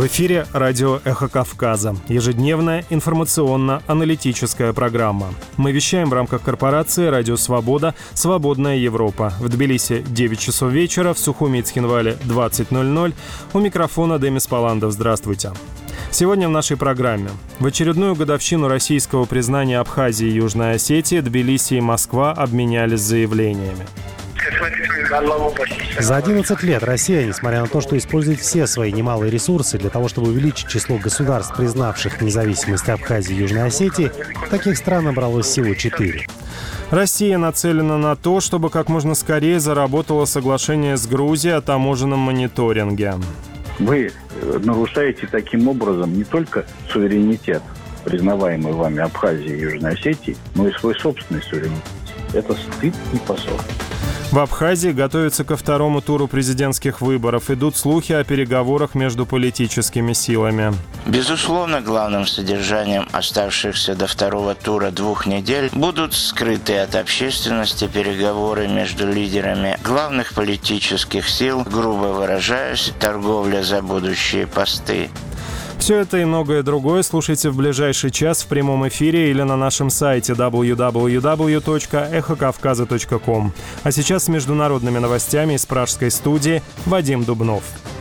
В эфире радио «Эхо Кавказа». Ежедневная информационно-аналитическая программа. Мы вещаем в рамках корпорации «Радио Свобода. Свободная Европа». В Тбилиси 9 часов вечера, в Сухуми и Цхинвале 20:00. У микрофона Демис Паландов. Здравствуйте. Сегодня в нашей программе. В очередную годовщину российского признания Абхазии и Южной Осетии Тбилиси и Москва обменялись заявлениями. За 11 лет Россия, несмотря на то, что использует все свои немалые ресурсы для того, чтобы увеличить число государств, признавших независимость Абхазии и Южной Осетии, таких стран набралось всего 4. Россия нацелена на то, чтобы как можно скорее заработало соглашение с Грузией о таможенном мониторинге. Вы нарушаете таким образом не только суверенитет, признаваемый вами Абхазии и Южной Осетии, но и свой собственный суверенитет. Это стыд и позор. В Абхазии готовятся ко второму туру президентских выборов. Идут слухи о переговорах между политическими силами. Безусловно, главным содержанием оставшихся до второго тура 2 недель будут скрытые от общественности переговоры между лидерами главных политических сил, грубо выражаясь, торговля за будущие посты. Все это и многое другое слушайте в ближайший час в прямом эфире или на нашем сайте www.эхокавказа.ком. А сейчас с международными новостями из пражской студии Вадим Дубнов.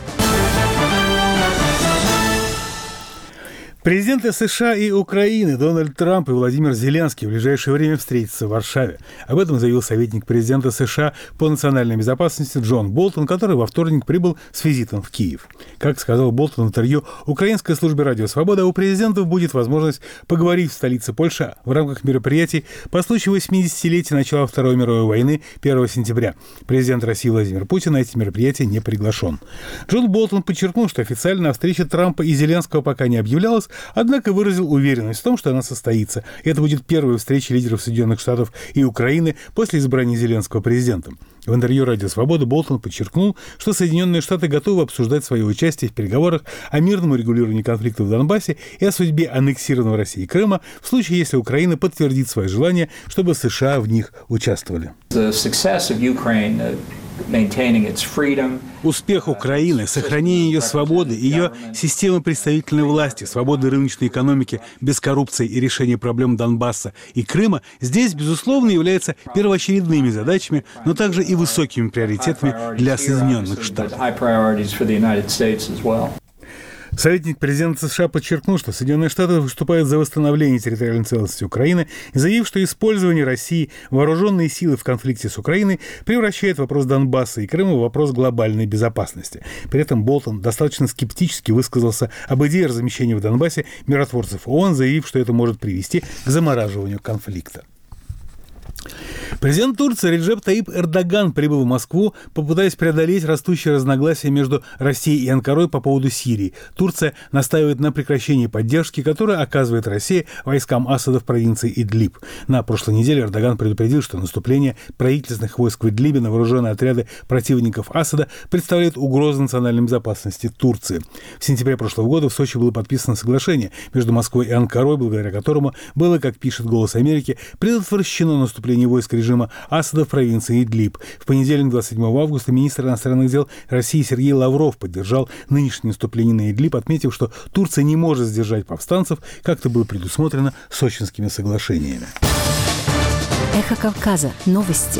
Президенты США и Украины Дональд Трамп и Владимир Зеленский в ближайшее время встретятся в Варшаве. Об этом заявил советник президента США по национальной безопасности Джон Болтон, который во вторник прибыл с визитом в Киев. Как сказал Болтон в интервью украинской службе «Радио Свобода», у президентов будет возможность поговорить в столице Польши в рамках мероприятий по случаю 80-летия начала Второй мировой войны 1 сентября. Президент России Владимир Путин на эти мероприятия не приглашен. Джон Болтон подчеркнул, что официально встреча Трампа и Зеленского пока не объявлялась, однако выразил уверенность в том, что она состоится. И это будет первая встреча лидеров Соединенных Штатов и Украины после избрания Зеленского президентом. В интервью «Радио Свобода» Болтон подчеркнул, что Соединенные Штаты готовы обсуждать свое участие в переговорах о мирном урегулировании конфликта в Донбассе и о судьбе аннексированного Россией Крыма в случае, если Украина подтвердит свое желание, чтобы США в них участвовали. Успех Украины, сохранение ее свободы, ее системы представительной власти, свободы рыночной экономики, без коррупции и решения проблем Донбасса и Крыма здесь, безусловно, являются первоочередными задачами, но также и высокими приоритетами для Соединенных Штатов. Советник президента США подчеркнул, что Соединенные Штаты выступают за восстановление территориальной целостности Украины, заявив, что использование России вооруженные силы в конфликте с Украиной превращает вопрос Донбасса и Крыма в вопрос глобальной безопасности. При этом Болтон достаточно скептически высказался об идее размещения в Донбассе миротворцев ООН, заявив, что это может привести к замораживанию конфликта. Президент Турции Реджеп Таyyip Эрдоган прибыл в Москву, попытаясь преодолеть растущие разногласия между Россией и Анкарой по поводу Сирии. Турция настаивает на прекращении поддержки, которую оказывает Россия войскам Асада в провинции Идлиб. На прошлой неделе Эрдоган предупредил, что наступление правительственных войск в Идлибе на вооруженные отряды противников Асада представляет угрозу национальной безопасности Турции. В сентябре прошлого года в Сочи было подписано соглашение между Москвой и Анкарой, благодаря которому было, как пишет «Голос Америки», предотвращено наступление войск режима Асада в провинции Идлиб. В понедельник, 27 августа, министр иностранных дел России Сергей Лавров поддержал нынешнее наступление на Идлиб, отметив, что Турция не может сдержать повстанцев, как это было предусмотрено Сочинскими соглашениями. Эхо Кавказа. Новости.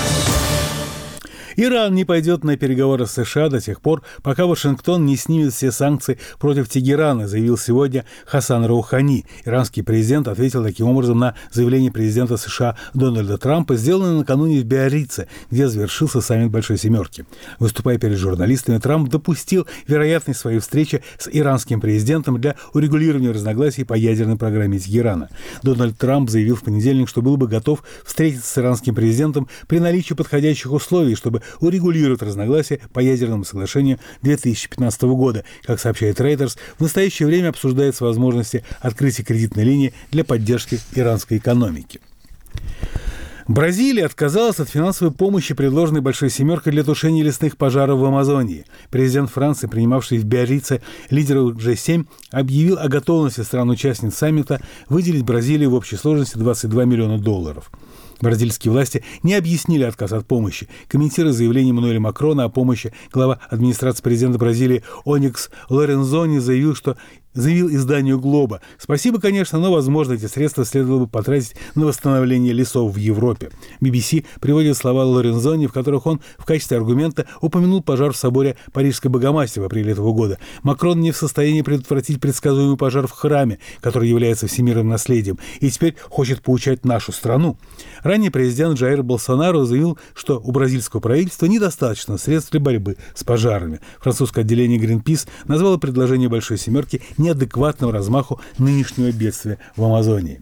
Иран не пойдет на переговоры с США до тех пор, пока Вашингтон не снимет все санкции против Тегерана, заявил сегодня Хасан Роухани. Иранский президент ответил таким образом на заявление президента США Дональда Трампа, сделанное накануне в Биаррице, где завершился саммит Большой Семерки. Выступая перед журналистами, Трамп допустил вероятность своей встречи с иранским президентом для урегулирования разногласий по ядерной программе Тегерана. Дональд Трамп заявил в понедельник, что был бы готов встретиться с иранским президентом при наличии подходящих условий, чтобы урегулирует разногласия по ядерному соглашению 2015 года. Как сообщает Reuters, в настоящее время обсуждается возможности открытия кредитной линии для поддержки иранской экономики. Бразилия отказалась от финансовой помощи, предложенной Большой Семеркой для тушения лесных пожаров в Амазонии. Президент Франции, принимавший в Биаррице лидеров G7, объявил о готовности стран-участниц саммита выделить Бразилии в общей сложности $22 миллиона. Бразильские власти не объяснили отказ от помощи. Комментируя заявление Эммануэля Макрона о помощи, глава администрации президента Бразилии Оникс Лорензони заявил изданию «Глоба». Спасибо, конечно, но, возможно, эти средства следовало бы потратить на восстановление лесов в Европе. BBC приводит слова Лорензони, в которых он в качестве аргумента упомянул пожар в соборе Парижской Богоматери в апреле этого года. Макрон не в состоянии предотвратить предсказуемый пожар в храме, который является всемирным наследием, и теперь хочет поучать нашу страну. Ранее президент Джаир Болсонару заявил, что у бразильского правительства недостаточно средств для борьбы с пожарами. Французское отделение Greenpeace назвало предложение «Большой семерки» неадекватным размаху нынешнего бедствия в Амазонии.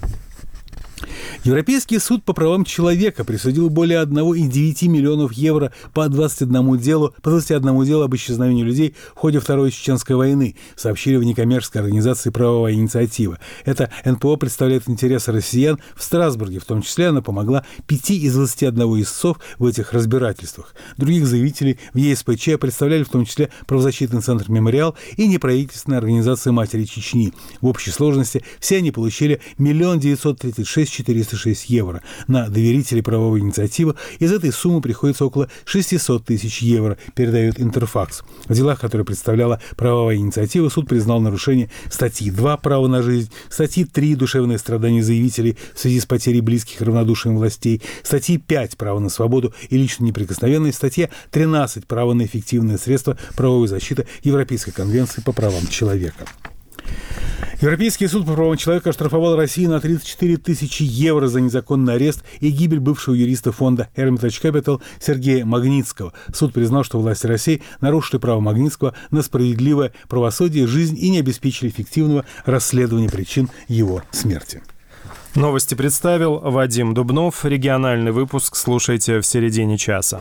Европейский суд по правам человека присудил более 1,9 миллионов евро по 21 делу об исчезновении людей в ходе Второй Чеченской войны, сообщили в некоммерческой организации «Правовая инициатива». Это НПО представляет интересы россиян в Страсбурге, в том числе она помогла 5 из 21 истцов в этих разбирательствах. Других заявителей в ЕСПЧ представляли в том числе правозащитный центр «Мемориал» и неправительственная организация «Матери Чечни». В общей сложности все они получили 1 936 406 евро. На доверителей правовой инициативы из этой суммы приходится около 600 тысяч евро, передает Интерфакс. В делах, которые представляла правовая инициатива, суд признал нарушение статьи 2 «Право на жизнь», статьи 3 «Душевные страдания заявителей в связи с потерей близких и равнодушием властей», статьи 5 «Право на свободу и личную неприкосновенность», статья 13 «Право на эффективные средства правовой защиты Европейской конвенции по правам человека». Европейский суд по правам человека оштрафовал Россию на 34 тысячи евро за незаконный арест и гибель бывшего юриста фонда Hermitage Capital Сергея Магнитского. Суд признал, что власти России нарушили право Магнитского на справедливое правосудие, жизнь и не обеспечили эффективного расследования причин его смерти. Новости представил Вадим Дубнов. Региональный выпуск слушайте в середине часа.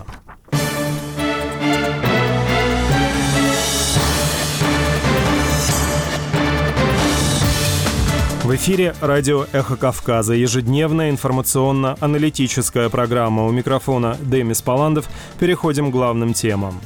В эфире радио «Эхо Кавказа». Ежедневная информационно-аналитическая программа. У микрофона Демис Паландов. Переходим к главным темам.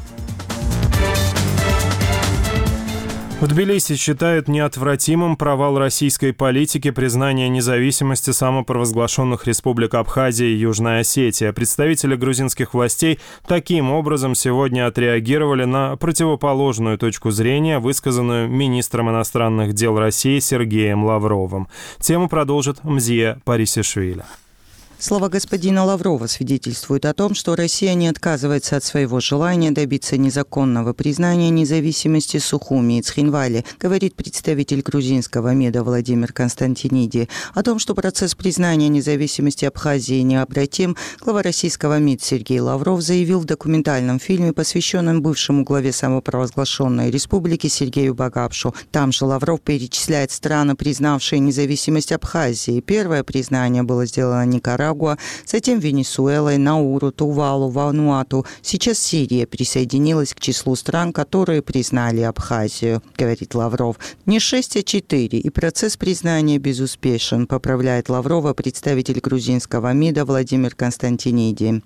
В Тбилиси считают неотвратимым провал российской политики признания независимости самопровозглашенных республик Абхазия и Южная Осетия. Представители грузинских властей таким образом сегодня отреагировали на противоположную точку зрения, высказанную министром иностранных дел России Сергеем Лавровым. Тему продолжит Мзия Парисишвили. Слова господина Лаврова свидетельствуют о том, что Россия не отказывается от своего желания добиться незаконного признания независимости Сухуми и Цхинвали, говорит представитель грузинского МИДа Владимир Константиниди. О том, что процесс признания независимости Абхазии необратим, глава российского МИД Сергей Лавров заявил в документальном фильме, посвященном бывшему главе самопровозглашенной республики Сергею Багапшу. Там же Лавров перечисляет страны, признавшие независимость Абхазии. Первое признание было сделано Никарагуа, затем Венесуэлой, Науру, Тувалу, Вануату. Сейчас Сирия присоединилась к числу стран, которые признали Абхазию, говорит Лавров. Не 6, а 4, и процесс признания безуспешен, поправляет Лаврова представитель грузинского МИДа Владимир Константиниди.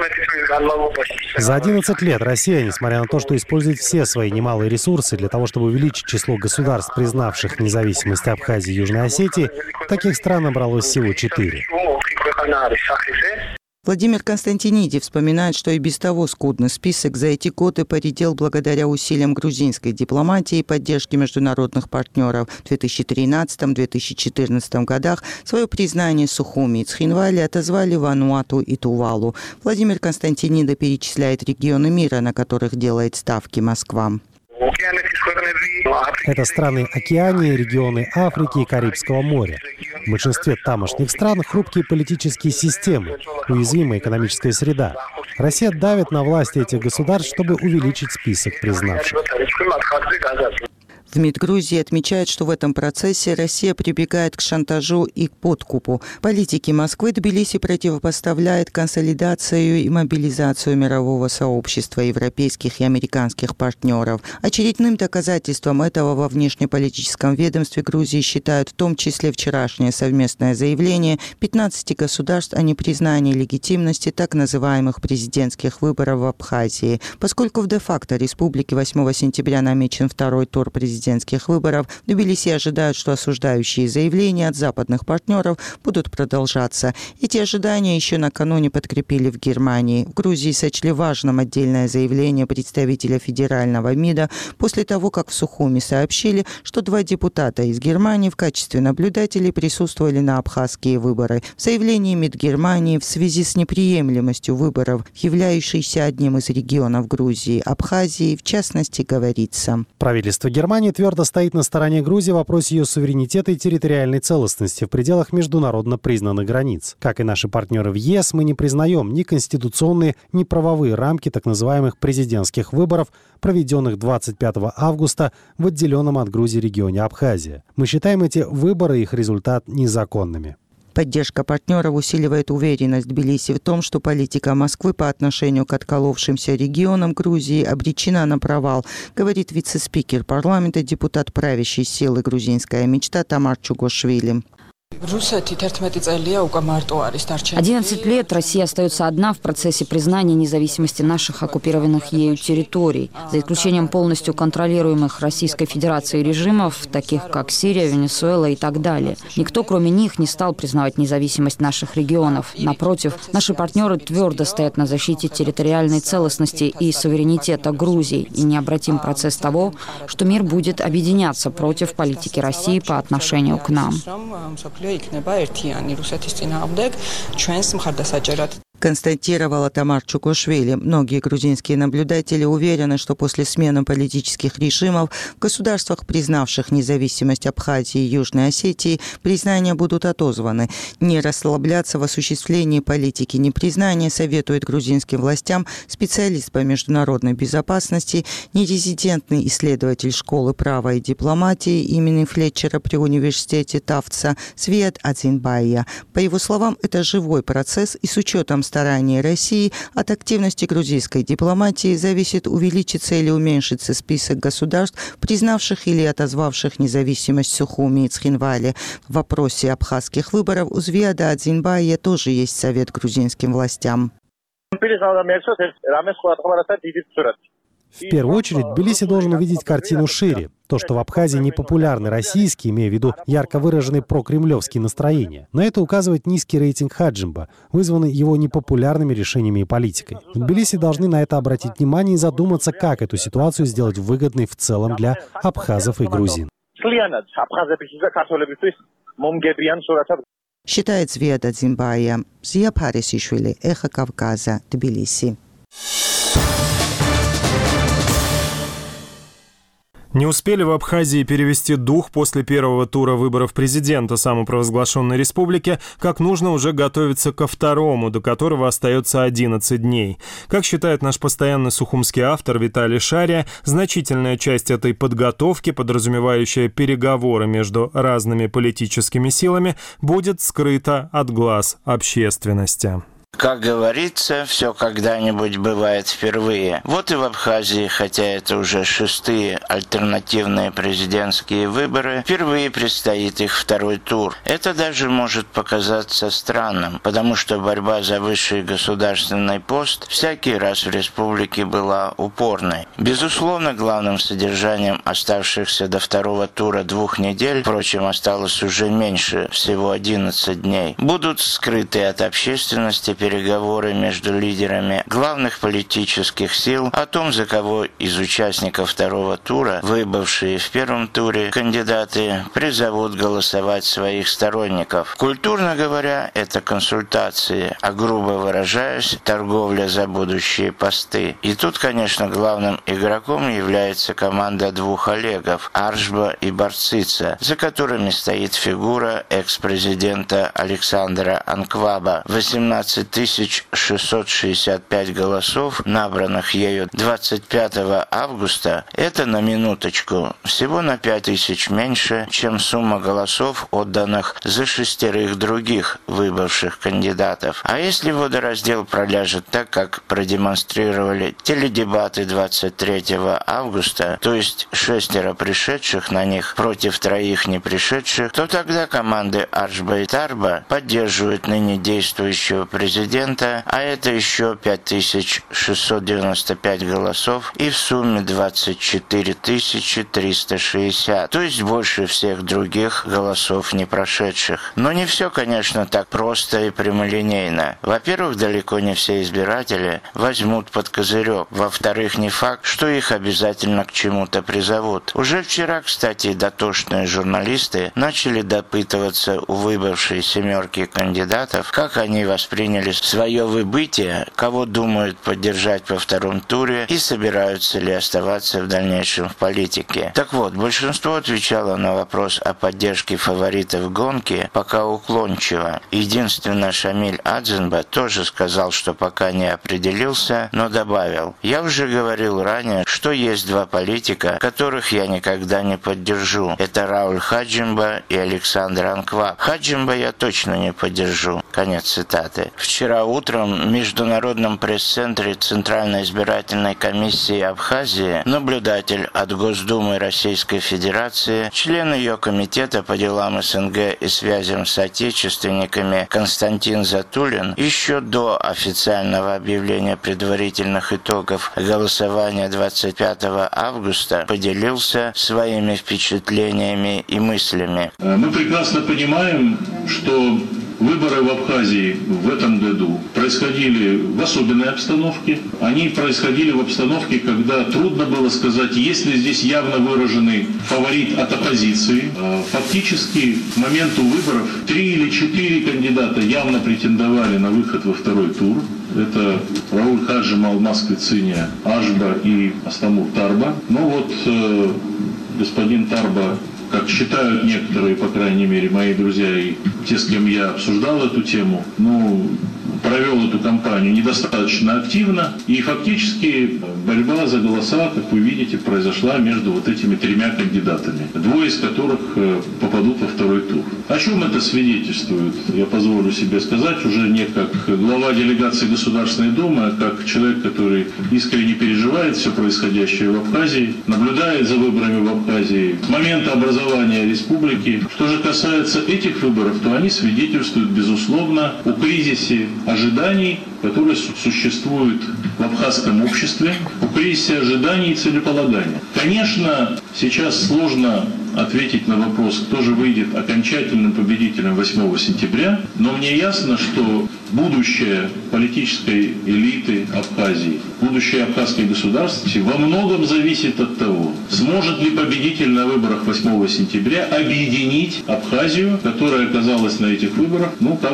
За 11 лет Россия, несмотря на то, что использует все свои немалые ресурсы для того, чтобы увеличить число государств, признавших независимость Абхазии и Южной Осетии, таких стран набралось всего 4. Владимир Константиниди вспоминает, что и без того скудный список за эти годы поредел благодаря усилиям грузинской дипломатии и поддержки международных партнеров. В 2013-2014 годах свое признание Сухуми и Цхинвали отозвали Вануату и Тувалу. Владимир Константиниди перечисляет регионы мира, на которых делает ставки Москва. Это страны Океании, регионы Африки и Карибского моря. В большинстве тамошних стран хрупкие политические системы, уязвимая экономическая среда. Россия давит на власти этих государств, чтобы увеличить список признавших. В МИД Грузии отмечают, что в этом процессе Россия прибегает к шантажу и к подкупу. Политики Москвы Тбилиси противопоставляет консолидацию и мобилизацию мирового сообщества, европейских и американских партнеров. Очередным доказательством этого во внешнеполитическом ведомстве Грузии считают в том числе вчерашнее совместное заявление 15 государств о непризнании легитимности так называемых президентских выборов в Абхазии. Поскольку в де-факто республике 8 сентября намечен второй тур президентских президентских выборов, в Тбилиси ожидают, что осуждающие заявления от западных партнеров будут продолжаться. Эти ожидания еще накануне подкрепили в Германии. В Грузии сочли важным отдельное заявление представителя федерального МИДа после того, как в Сухуми сообщили, что 2 депутата из Германии в качестве наблюдателей присутствовали на абхазские выборы. В заявлении МИД Германии в связи с неприемлемостью выборов, являющейся одним из регионов Грузии, Абхазии, в частности, говорится. Правительство Германии твердо стоит на стороне Грузии в вопросе ее суверенитета и территориальной целостности в пределах международно признанных границ. Как и наши партнеры в ЕС, мы не признаем ни конституционные, ни правовые рамки так называемых президентских выборов, проведенных 25 августа в отделенном от Грузии регионе Абхазия. Мы считаем эти выборы и их результат незаконными. Поддержка партнеров усиливает уверенность Тбилиси в том, что политика Москвы по отношению к отколовшимся регионам Грузии обречена на провал, говорит вице-спикер парламента, депутат правящей силы «Грузинская мечта» Тамар Чугошвили. 11 лет Россия остается одна в процессе признания независимости наших оккупированных ею территорий. За исключением полностью контролируемых Российской Федерацией режимов, таких как Сирия, Венесуэла и так далее. Никто, кроме них, не стал признавать независимость наших регионов. Напротив, наши партнеры твердо стоят на защите территориальной целостности и суверенитета Грузии и необратим процесс того, что мир будет объединяться против политики России по отношению к нам. Констатировала Тамар Чугошвили. Многие грузинские наблюдатели уверены, что после смены политических режимов в государствах, признавших независимость Абхазии и Южной Осетии, признания будут отозваны. Не расслабляться в осуществлении политики непризнания советует грузинским властям специалист по международной безопасности, нерезидентный исследователь школы права и дипломатии имени Флетчера при университете Тавца Свият Адзинбайя. По его словам, это живой процесс, и с учетом стараний России от активности грузинской дипломатии зависит, увеличится или уменьшится список государств, признавших или отозвавших независимость Сухуми и Цхинвали. В вопросе абхазских выборов у Свияда Адзинбайя тоже есть совет грузинским властям. В первую очередь, Тбилиси должен увидеть картину шире. То, что в Абхазии непопулярны российские, имея в виду ярко выраженные прокремлевские настроения. На это указывает низкий рейтинг Хаджимба, вызванный его непопулярными решениями и политикой. В Тбилиси должны на это обратить внимание и задуматься, как эту ситуацию сделать выгодной в целом для абхазов и грузин. Считает Свияд Адзинбайя. Зия Парисишвили, Эхо Кавказа, Тбилиси. Не успели в Абхазии перевести дух после первого тура выборов президента самопровозглашенной республики, как нужно уже готовиться ко второму, до которого остается 11 дней. Как считает наш постоянный сухумский автор Виталий Шария, значительная часть этой подготовки, подразумевающая переговоры между разными политическими силами, будет скрыта от глаз общественности. Как говорится, все когда-нибудь бывает впервые. Вот и в Абхазии, хотя это уже 6-е альтернативные президентские выборы, впервые предстоит их второй тур. Это даже может показаться странным, потому что борьба за высший государственный пост всякий раз в республике была упорной. Безусловно, главным содержанием оставшихся до второго тура 2 недель, впрочем, осталось уже меньше, всего 11 дней, будут скрыты от общественности переговоры между лидерами главных политических сил о том, за кого из участников второго тура, выбывшие в первом туре кандидаты, призовут голосовать своих сторонников. Культурно говоря, это консультации, а грубо выражаясь, торговля за будущие посты. И тут, конечно, главным игроком является команда 2 Олегов – Аршба и Барцица, за которыми стоит фигура экс-президента Александра Анкваба. 18 665 голосов, набранных ею 25 августа, это на минуточку всего на 5000 меньше, чем сумма голосов, отданных за 6 других выбывших кандидатов. А если водораздел проляжет так, как продемонстрировали теледебаты 23 августа, то есть 6 пришедших на них против 3 не пришедших, то тогда команды Аршба и Тарба поддерживают ныне действующего президента президента, а это еще 5695 голосов и в сумме 24 360, то есть больше всех других голосов не прошедших. Но не все, конечно, так просто и прямолинейно. Во-первых, далеко не все избиратели возьмут под козырек. Во-вторых, не факт, что их обязательно к чему-то призовут. Уже вчера, кстати, дотошные журналисты начали допытываться у выбывшей семерки кандидатов, как они восприняли свое выбытие, кого думают поддержать во втором туре и собираются ли оставаться в дальнейшем в политике. Так вот, большинство отвечало на вопрос о поддержке фаворитов гонки пока уклончиво. Единственно, Шамиль Адзенба тоже сказал, что пока не определился, но добавил: «Я уже говорил ранее, что есть два политика, которых я никогда не поддержу. Это Рауль Хаджимба и Александр Анкваб. Хаджимба я точно не поддержу». Конец цитаты. Вчера утром в Международном пресс-центре Центральной избирательной комиссии Абхазии наблюдатель от Госдумы Российской Федерации, член ее комитета по делам СНГ и связям с отечественниками Константин Затулин еще до официального объявления предварительных итогов голосования 25 августа поделился своими впечатлениями и мыслями. Мы прекрасно понимаем, что выборы в Абхазии в этом году происходили в особенной обстановке. Они происходили в обстановке, когда трудно было сказать, есть ли здесь явно выраженный фаворит от оппозиции. Фактически к моменту выборов 3 или 4 кандидата явно претендовали на выход во второй тур. Это Рауль Хаджим, Алмаз Квициния, Ашба и Астамур Тарба. Но вот господин Тарба, как считают некоторые, по крайней мере, мои друзья и те, с кем я обсуждал эту тему, провел эту кампанию недостаточно активно, и фактически борьба за голоса, как вы видите, произошла между вот этими 3 кандидатами, 2 из которых попадут во второй тур. О чем это свидетельствует, я позволю себе сказать, уже не как глава делегации Государственной Думы, а как человек, который искренне переживает все происходящее в Абхазии, наблюдает за выборами в Абхазии с момента образования республики. Что же касается этих выборов, то они свидетельствуют, безусловно, о кризисе ожиданий, которые существуют в абхазском обществе, о кризисе ожиданий и целеполагания. Конечно, сейчас сложно ответить на вопрос, кто же выйдет окончательным победителем 8 сентября, но мне ясно, что будущее политической элиты Абхазии, будущее абхазской государственности во многом зависит от того, сможет ли победитель на выборах 8 сентября объединить Абхазию, которая оказалась на этих выборах,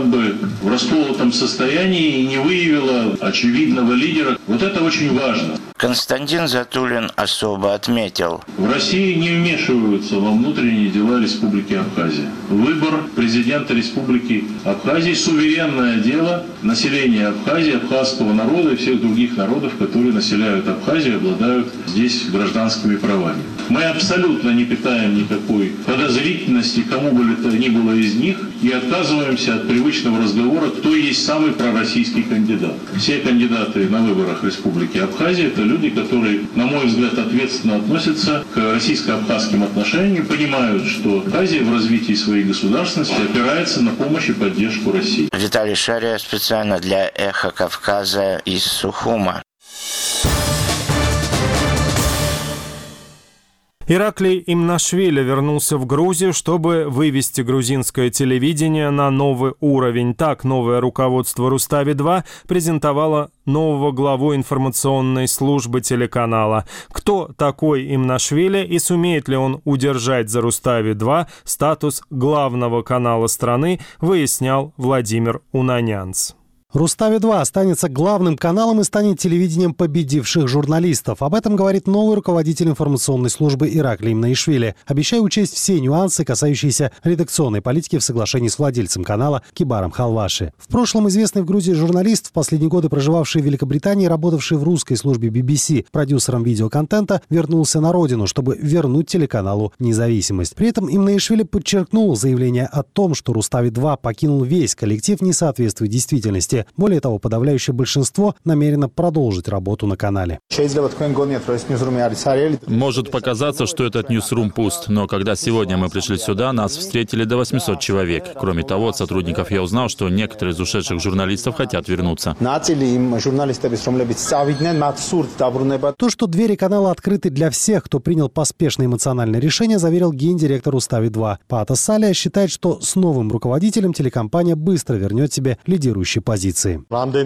в расколотом состоянии и не выявила очевидного лидера. Вот это очень важно. Константин Затулин особо отметил: в России не вмешиваются во внутренние дела Республики Абхазия. Выбор президента Республики Абхазии – суверенное дело населения Абхазии, абхазского народа и всех других народов, которые населяют Абхазию, обладают здесь гражданскими правами. Мы абсолютно не питаем никакой подозрительности кому бы то ни было из них и отказываемся от привычного разговора, кто есть самый пророссийский кандидат. Все кандидаты на выборах Республики Абхазия – это люди, которые, на мой взгляд, ответственно относятся к российско-абхазским отношениям, понимают, что Абхазия в развитии своей государственности опирается на помощь и поддержку России. Виталий Шария специально для «Эхо Кавказа» из Сухума. Ираклий Имнашвили вернулся в Грузию, чтобы вывести грузинское телевидение на новый уровень. Так, новое руководство Рустави-2 презентовало нового главу информационной службы телеканала. Кто такой Имнашвили и сумеет ли он удержать за Рустави-2 статус главного канала страны, выяснял Владимир Унанянц. Рустави-2 останется главным каналом и станет телевидением победивших журналистов. Об этом говорит новый руководитель информационной службы Ираклий Имнашвили, обещая учесть все нюансы, касающиеся редакционной политики в соглашении с владельцем канала Кибаром Халваши. В прошлом известный в Грузии журналист, в последние годы проживавший в Великобритании, работавший в русской службе BBC продюсером видеоконтента, вернулся на родину, чтобы вернуть телеканалу независимость. При этом Имнашвили подчеркнул, заявление о том, что Рустави-2 покинул весь коллектив, не соответствует действительности. Более того, подавляющее большинство намерено продолжить работу на канале. Может показаться, что этот ньюсрум пуст, но когда сегодня мы пришли сюда, нас встретили до 800 человек. Кроме того, от сотрудников я узнал, что некоторые из ушедших журналистов хотят вернуться. То, что двери канала открыты для всех, кто принял поспешное эмоциональное решение, заверил гендиректор Рустави-2. Паата Салия считает, что с новым руководителем телекомпания быстро вернет себе лидирующие позиции.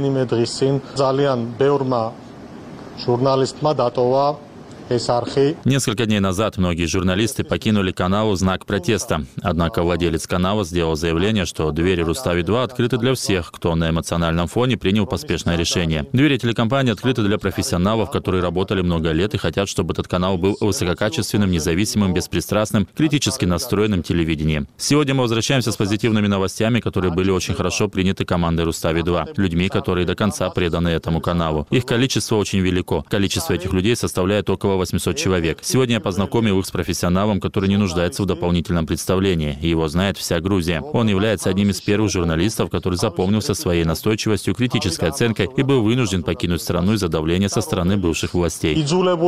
Несколько дней назад многие журналисты покинули канал в знак протеста. Однако владелец канала сделал заявление, что двери Рустави-2 открыты для всех, кто на эмоциональном фоне принял поспешное решение. Двери телекомпании открыты для профессионалов, которые работали много лет и хотят, чтобы этот канал был высококачественным, независимым, беспристрастным, критически настроенным телевидением. Сегодня мы возвращаемся с позитивными новостями, которые были очень хорошо приняты командой Рустави-2, людьми, которые до конца преданы этому каналу. Их количество очень велико. Количество этих людей составляет около 800 человек. Сегодня я познакомил их с профессионалом, который не нуждается в дополнительном представлении. И его знает вся Грузия. Он является одним из первых журналистов, который запомнился своей настойчивостью, критической оценкой и был вынужден покинуть страну из-за давления со стороны бывших властей.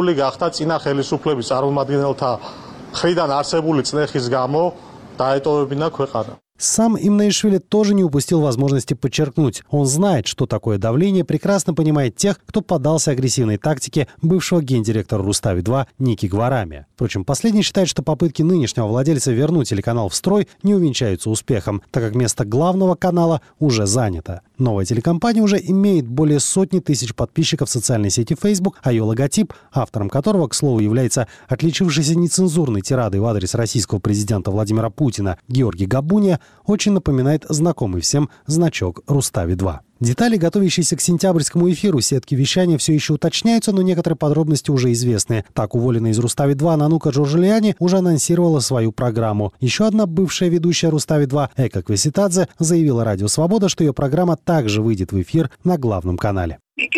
Сам Имнаишвили тоже не упустил возможности подчеркнуть. Он знает, что такое давление, прекрасно понимает тех, кто поддался агрессивной тактике бывшего гендиректора Рустави-2 Ники Гварами. Впрочем, последний считает, что попытки нынешнего владельца вернуть телеканал в строй не увенчаются успехом, так как место главного канала уже занято. Новая телекомпания уже имеет более сотни тысяч подписчиков в социальной сети Facebook, а ее логотип, автором которого, к слову, является отличившийся нецензурной тирадой в адрес российского президента Владимира Путина Георгий Габуния, очень напоминает знакомый всем значок Рустави-2. Детали, готовящиеся к сентябрьскому эфиру сетки вещания, все еще уточняются, но некоторые подробности уже известны. Так, уволенная из Рустави-2 Нанука Джорджулиани уже анонсировала свою программу. Еще одна бывшая ведущая Рустави-2 Эка Квеситадзе заявила Радио Свобода, что ее программа также выйдет в эфир на главном канале.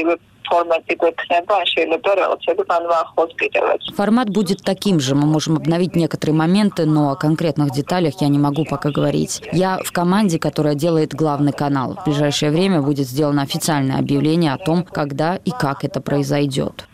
Формат будет таким же. Мы можем обновить некоторые моменты, но о конкретных деталях я не могу пока говорить. Я в команде, которая делает главный канал. В ближайшее время будет сделано официальное объявление о том, когда и как это произойдет.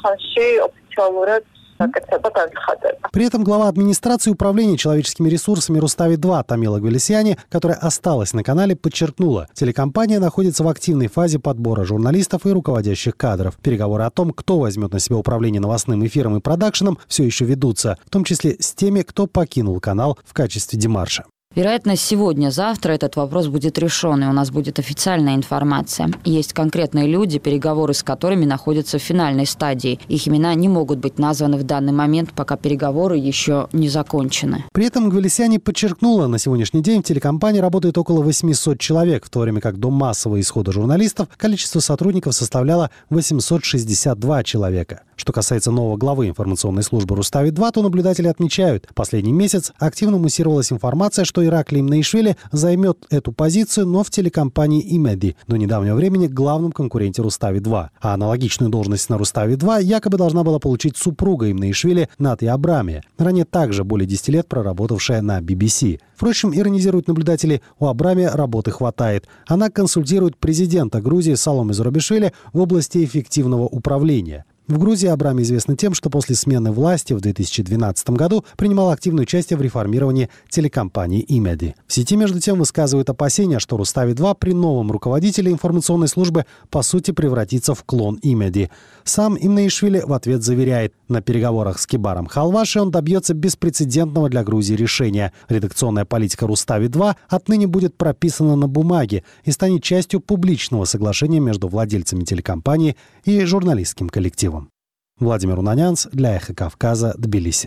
При этом глава администрации управления человеческими ресурсами Рустави-2 Тамила Гвелисяни, которая осталась на канале, подчеркнула, телекомпания находится в активной фазе подбора журналистов и руководящих кадров. Переговоры о том, кто возьмет на себя управление новостным эфиром и продакшеном, все еще ведутся, в том числе с теми, кто покинул канал в качестве демарша. Вероятно, сегодня-завтра этот вопрос будет решен, и у нас будет официальная информация. Есть конкретные люди, переговоры с которыми находятся в финальной стадии. Их имена не могут быть названы в данный момент, пока переговоры еще не закончены. При этом Гвелисяни подчеркнула, на сегодняшний день в телекомпании работает около 800 человек, в то время как до массового исхода журналистов количество сотрудников составляло 862 человека. Что касается нового главы информационной службы Рустави-2, то наблюдатели отмечают, последний месяц активно муссировалась информация, что Ираклий Имнаишвили займет эту позицию, но в телекомпании Имеди, до недавнего времени главном конкуренте Рустави-2. А аналогичную должность на Рустави-2 якобы должна была получить супруга Имнаишвили Натья Абрами, ранее также более 10 лет проработавшая на BBC. Впрочем, иронизируют наблюдатели, у Абрами работы хватает. Она консультирует президента Грузии Саломе Зурабишвили в области эффективного управления. В Грузии Абрами известна тем, что после смены власти в 2012 году принимал активное участие в реформировании телекомпании Имеди. В сети, между тем, высказывают опасения, что Рустави-2 при новом руководителе информационной службы по сути превратится в клон Имеди. Сам Имнаишвили в ответ заверяет, на переговорах с Кибаром Халваши он добьется беспрецедентного для Грузии решения. Редакционная политика Рустави-2 отныне будет прописана на бумаге и станет частью публичного соглашения между владельцами телекомпании и журналистским коллективом. Владимир Унанянц для Эхо Кавказа, Тбилиси.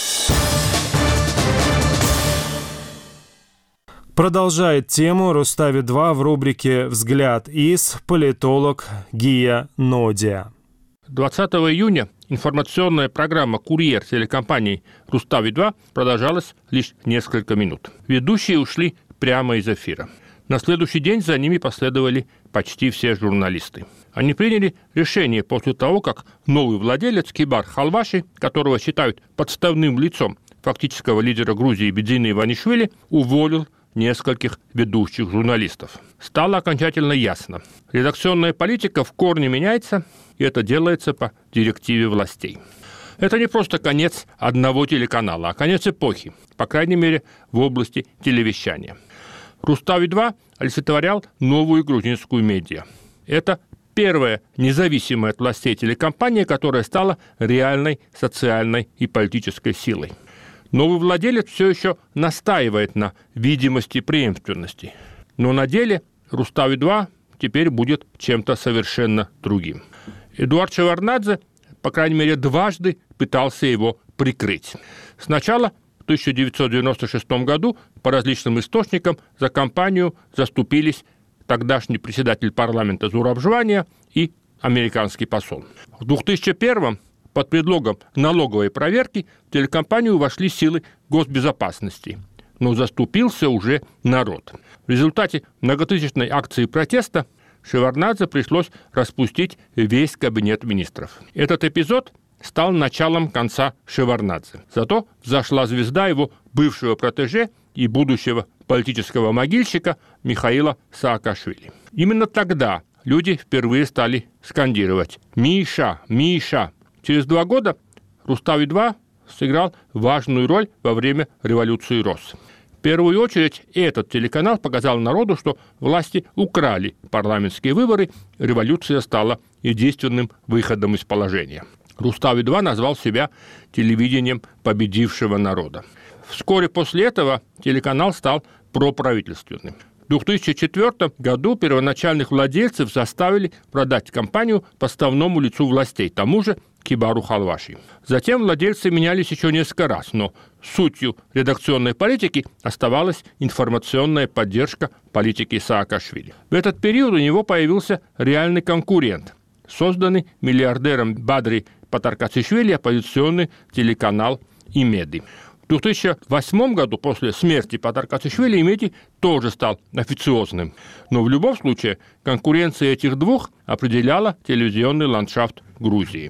Продолжает тему Рустави-2 в рубрике «Взгляд из» политолог Гия Нодия. 20 июня информационная программа «Курьер» телекомпании Рустави-2 продолжалась лишь несколько минут. Ведущие ушли прямо из эфира. На следующий день за ними последовали почти все журналисты. Они приняли решение после того, как новый владелец Кибар Халваши, которого считают подставным лицом фактического лидера Грузии Бедзина Иванишвили, уволил нескольких ведущих журналистов. Стало окончательно ясно. Редакционная политика в корне меняется, и это делается по директиве властей. Это не просто конец одного телеканала, а конец эпохи, по крайней мере, в области телевещания. Рустави-2 олицетворял новую грузинскую медиа. Это первая независимая от властей телекомпания, которая стала реальной социальной и политической силой. Новый владелец все еще настаивает на видимости преемственности. Но на деле Рустави-2 теперь будет чем-то совершенно другим. Эдуард Шеварднадзе, по крайней мере, дважды пытался его прикрыть. Сначала в 1996 году по различным источникам за компанию заступились тогдашний председатель парламента Зураб Жвания и американский посол. В 2001 под предлогом налоговой проверки в телекомпанию вошли силы госбезопасности, но заступился уже народ. В результате многотысячной акции протеста Шеварднадзе пришлось распустить весь кабинет министров. Этот эпизод стал началом конца Шеварднадзе. Зато взошла звезда его бывшего протеже и будущего политического могильщика Михаила Саакашвили. Именно тогда люди впервые стали скандировать «Миша! Миша!». Через 2 года Рустави-2 сыграл важную роль во время революции РОС. В первую очередь этот телеканал показал народу, что власти украли парламентские выборы, революция стала единственным выходом из положения. Рустави-2 назвал себя телевидением победившего народа. Вскоре после этого телеканал стал проправительственным. В 2004 году первоначальных владельцев заставили продать компанию поставному лицу властей, тому же Кибару Халваши. Затем владельцы менялись еще несколько раз, но сутью редакционной политики оставалась информационная поддержка политики Саакашвили. В этот период у него появился реальный конкурент, созданный миллиардером Бадри Патаркацишвили оппозиционный телеканал «Имеди». В 2008 году, после смерти Патаркацишвили, «Имеди» тоже стал официозным. Но в любом случае конкуренция этих двух определяла телевизионный ландшафт Грузии.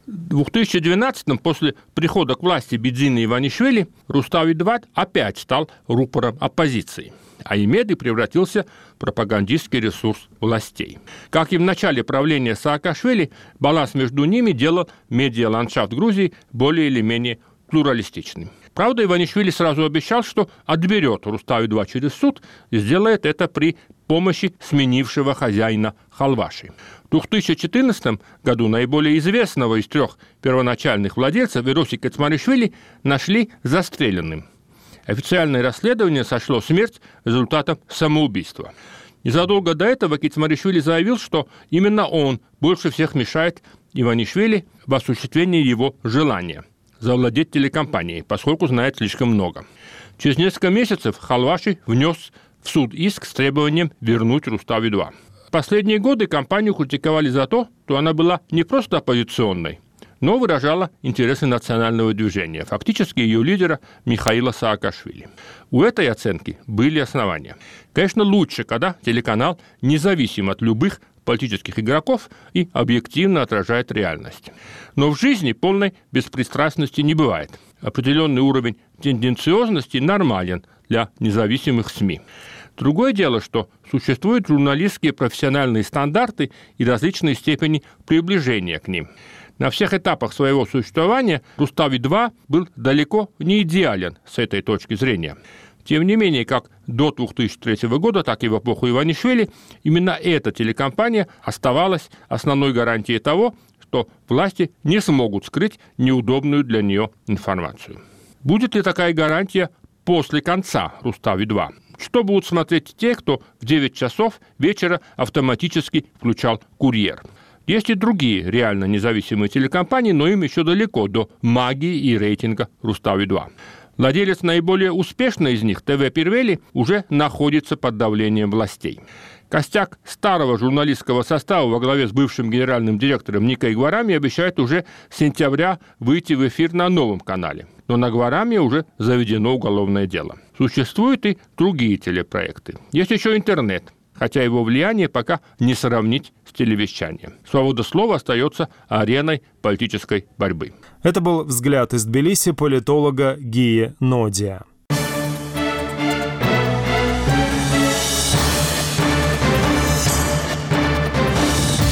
В 2012-м, после прихода к власти Бидзины Иванишвили, Рустави-2 опять стал рупором оппозиции, а «Имеди» превратился в пропагандистский ресурс властей. Как и в начале правления Саакашвили, баланс между ними делал медиа-ландшафт Грузии более или менее плуралистичным. Правда, Иванишвили сразу обещал, что отберет Рустави-2 через суд и сделает это при помощи сменившего хозяина Халваши. В 2014 году наиболее известного из 3 первоначальных владельцев, Ироси Кецмаришвили, нашли застреленным. Официальное расследование сошло смерть результатом самоубийства. Незадолго до этого Кецмаришвили заявил, что именно он больше всех мешает Иванишвили в осуществлении его желания завладеть телекомпанией, поскольку знает слишком много. Через несколько месяцев Халваши внес в суд иск с требованием вернуть Рустави-2. В последние годы компанию критиковали за то, что она была не просто оппозиционной, но выражала интересы национального движения, фактически ее лидера Михаила Саакашвили. У этой оценки были основания. Конечно, лучше, когда телеканал независим от любых политических игроков и объективно отражает реальность. Но в жизни полной беспристрастности не бывает. Определенный уровень тенденциозности нормален для независимых СМИ. Другое дело, что существуют журналистские профессиональные стандарты и различные степени приближения к ним. На всех этапах своего существования Рустави-2 был далеко не идеален с этой точки зрения. Тем не менее, как до 2003 года, так и в эпоху Иванишвили, именно эта телекомпания оставалась основной гарантией того, что власти не смогут скрыть неудобную для нее информацию. Будет ли такая гарантия после конца Рустави-2? Что будут смотреть те, кто в 9 часов вечера автоматически включал «Курьер»? Есть и другие реально независимые телекомпании, но им еще далеко до магии и рейтинга Рустави-2. Владелец наиболее успешной из них, ТВ Пирвели, уже находится под давлением властей. Костяк старого журналистского состава во главе с бывшим генеральным директором Никой Гварами обещает уже с сентября выйти в эфир на новом канале. Но на Гварами уже заведено уголовное дело. Существуют и другие телепроекты. Есть еще интернет, хотя его влияние пока не сравнить с телевещанием. Свобода слова остается ареной политической борьбы. Это был взгляд из Тбилиси политолога Гии Нодия.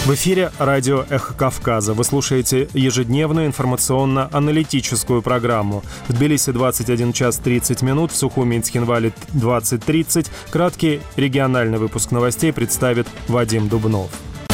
В эфире радио «Эхо Кавказа». Вы слушаете ежедневную информационно-аналитическую программу. В Тбилиси 21 час 30 минут, в Сухуми и Цхинвале 20:30. Краткий региональный выпуск новостей представит Вадим Дубнов.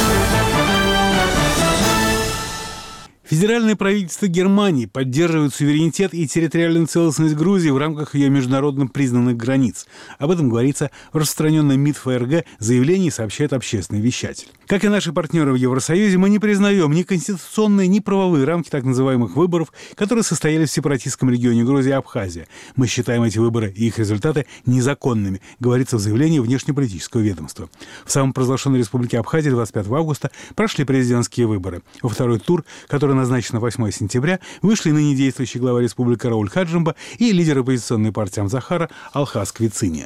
Федеральное правительство Германии поддерживает суверенитет и территориальную целостность Грузии в рамках ее международно признанных границ. Об этом говорится в распространенном МИД ФРГ заявлении, сообщает общественный вещатель. Как и наши партнеры в Евросоюзе, мы не признаем ни конституционные, ни правовые рамки так называемых выборов, которые состоялись в сепаратистском регионе Грузии и Абхазия. Мы считаем эти выборы и их результаты незаконными, говорится в заявлении внешнеполитического ведомства. В самопровозглашенной республике Абхазия 25 августа прошли президентские выборы. Во второй тур, который назначен на 8 сентября, вышли ныне действующий глава республики Рауль Хаджимба и лидер оппозиционной партии Амзахара Алхаз Квициния.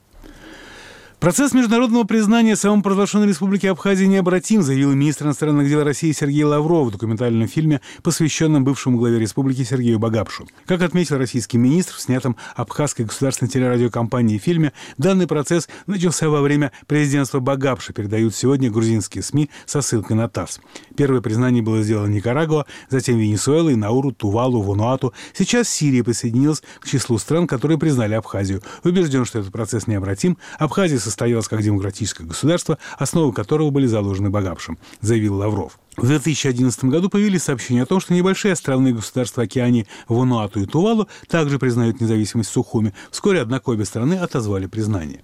Процесс международного признания самопровозглашенной республики Абхазии необратим, заявил министр иностранных дел России Сергей Лавров в документальном фильме, посвященном бывшему главе республики Сергею Багапшу. Как отметил российский министр в снятом абхазской государственной телерадиокомпанией фильме, данный процесс начался во время президентства Багапши, передают сегодня грузинские СМИ со ссылкой на ТАСС. Первое признание было сделано Никарагуа, затем Венесуэлой, Науру, Тувалу, Вануату. Сейчас Сирия присоединилась к числу стран, которые признали Абхазию. Убежден, что этот процесс необратим. Абхазия состоялась как демократическое государство, основы которого были заложены Багапшем, заявил Лавров. В 2011 году появились сообщения о том, что небольшие островные государства Океании Вануату и Тувалу также признают независимость Сухуми. Вскоре, однако, обе страны отозвали признание.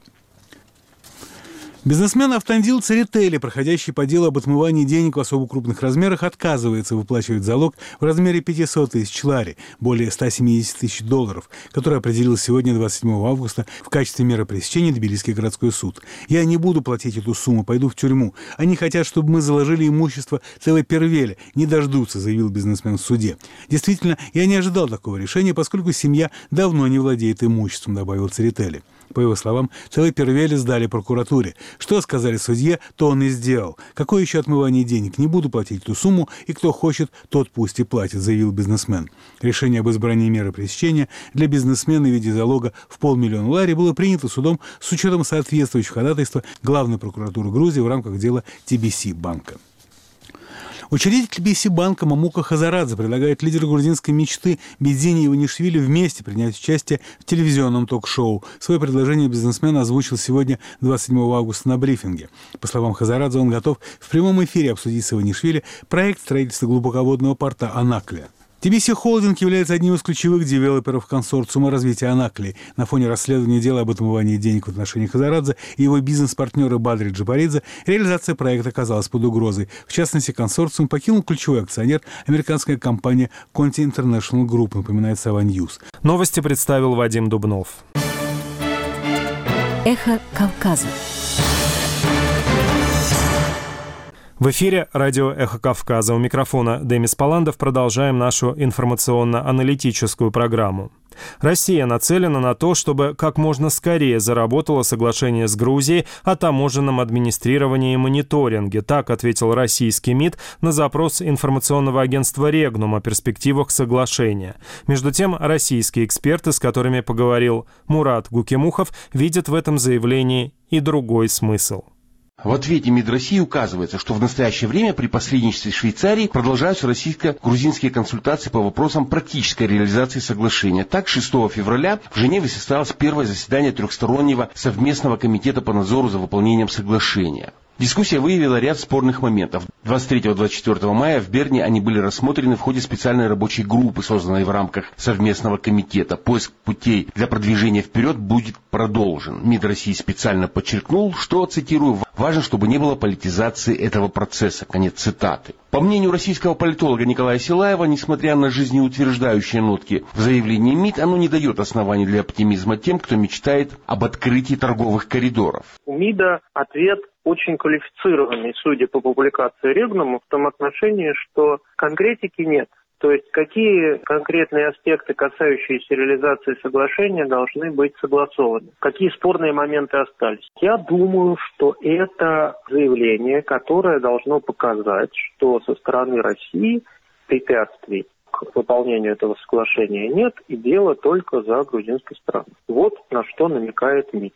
Бизнесмен Автандил Церетели, проходящий по делу об отмывании денег в особо крупных размерах, отказывается выплачивать залог в размере 500 тысяч лари, более 170 тысяч долларов, который определил сегодня, 27 августа, в качестве меры пресечения Тбилисский городской суд. «Я не буду платить эту сумму, пойду в тюрьму. Они хотят, чтобы мы заложили имущество ТВ Первеля. Не дождутся», заявил бизнесмен в суде. «Действительно, я не ожидал такого решения, поскольку семья давно не владеет имуществом», добавил Церетели. По его словам, ТВ Первеля сдали прокуратуре. Что сказали судье, то он и сделал. Какое еще отмывание денег? Не буду платить эту сумму, и кто хочет, тот пусть и платит, заявил бизнесмен. Решение об избрании меры пресечения для бизнесмена в виде залога в 500 000 лари было принято судом с учетом соответствующих ходатайства Главной прокуратуры Грузии в рамках дела TBC банка. Учредитель TBC банка Мамука Хазарадзе предлагает лидеру грузинской мечты Бедзине Иванишвили вместе принять участие в телевизионном ток-шоу. Свое предложение бизнесмен озвучил сегодня, 27 августа, на брифинге. По словам Хазарадзе, он готов в прямом эфире обсудить с Иванишвили проект строительства глубоководного порта Анаклия. TBC Холдинг является одним из ключевых девелоперов консорциума развития Анаклии. На фоне расследования дела об отмывании денег в отношении Хазарадзе и его бизнес-партнера Бадри Джабаридзе реализация проекта оказалась под угрозой. В частности, консорциум покинул ключевой акционер, американская компания Conti International Group, напоминает Сава Ньюс. Новости представил Вадим Дубнов. Эхо Кавказа. В эфире радио «Эхо Кавказа». У микрофона Демис Паландов. Продолжаем нашу информационно-аналитическую программу. Россия нацелена на то, чтобы как можно скорее заработало соглашение с Грузией о таможенном администрировании и мониторинге. Так ответил российский МИД на запрос информационного агентства «Регнум» о перспективах соглашения. Между тем, российские эксперты, с которыми поговорил Мурат Гукемухов, видят в этом заявлении и другой смысл. В ответе МИД России указывается, что в настоящее время при посредничестве Швейцарии продолжаются российско-грузинские консультации по вопросам практической реализации соглашения. Так, 6 февраля в Женеве состоялось первое заседание трехстороннего совместного комитета по надзору за выполнением соглашения. Дискуссия выявила ряд спорных моментов. 23-24 мая в Берне они были рассмотрены в ходе специальной рабочей группы, созданной в рамках совместного комитета. Поиск путей для продвижения вперед будет продолжен. МИД России специально подчеркнул, что, цитирую, «важно, чтобы не было политизации этого процесса». Конец цитаты. По мнению российского политолога Николая Силаева, несмотря на жизнеутверждающие нотки в заявлении МИД, оно не дает оснований для оптимизма тем, кто мечтает об открытии торговых коридоров. У МИДа ответ очень квалифицированный, судя по публикации Регнума, в том отношении, что конкретики нет. То есть какие конкретные аспекты, касающиеся реализации соглашения, должны быть согласованы? Какие спорные моменты остались? Я думаю, что это заявление, которое должно показать, что со стороны России препятствий к выполнению этого соглашения нет, и дело только за грузинской стороной. Вот на что намекает МИД.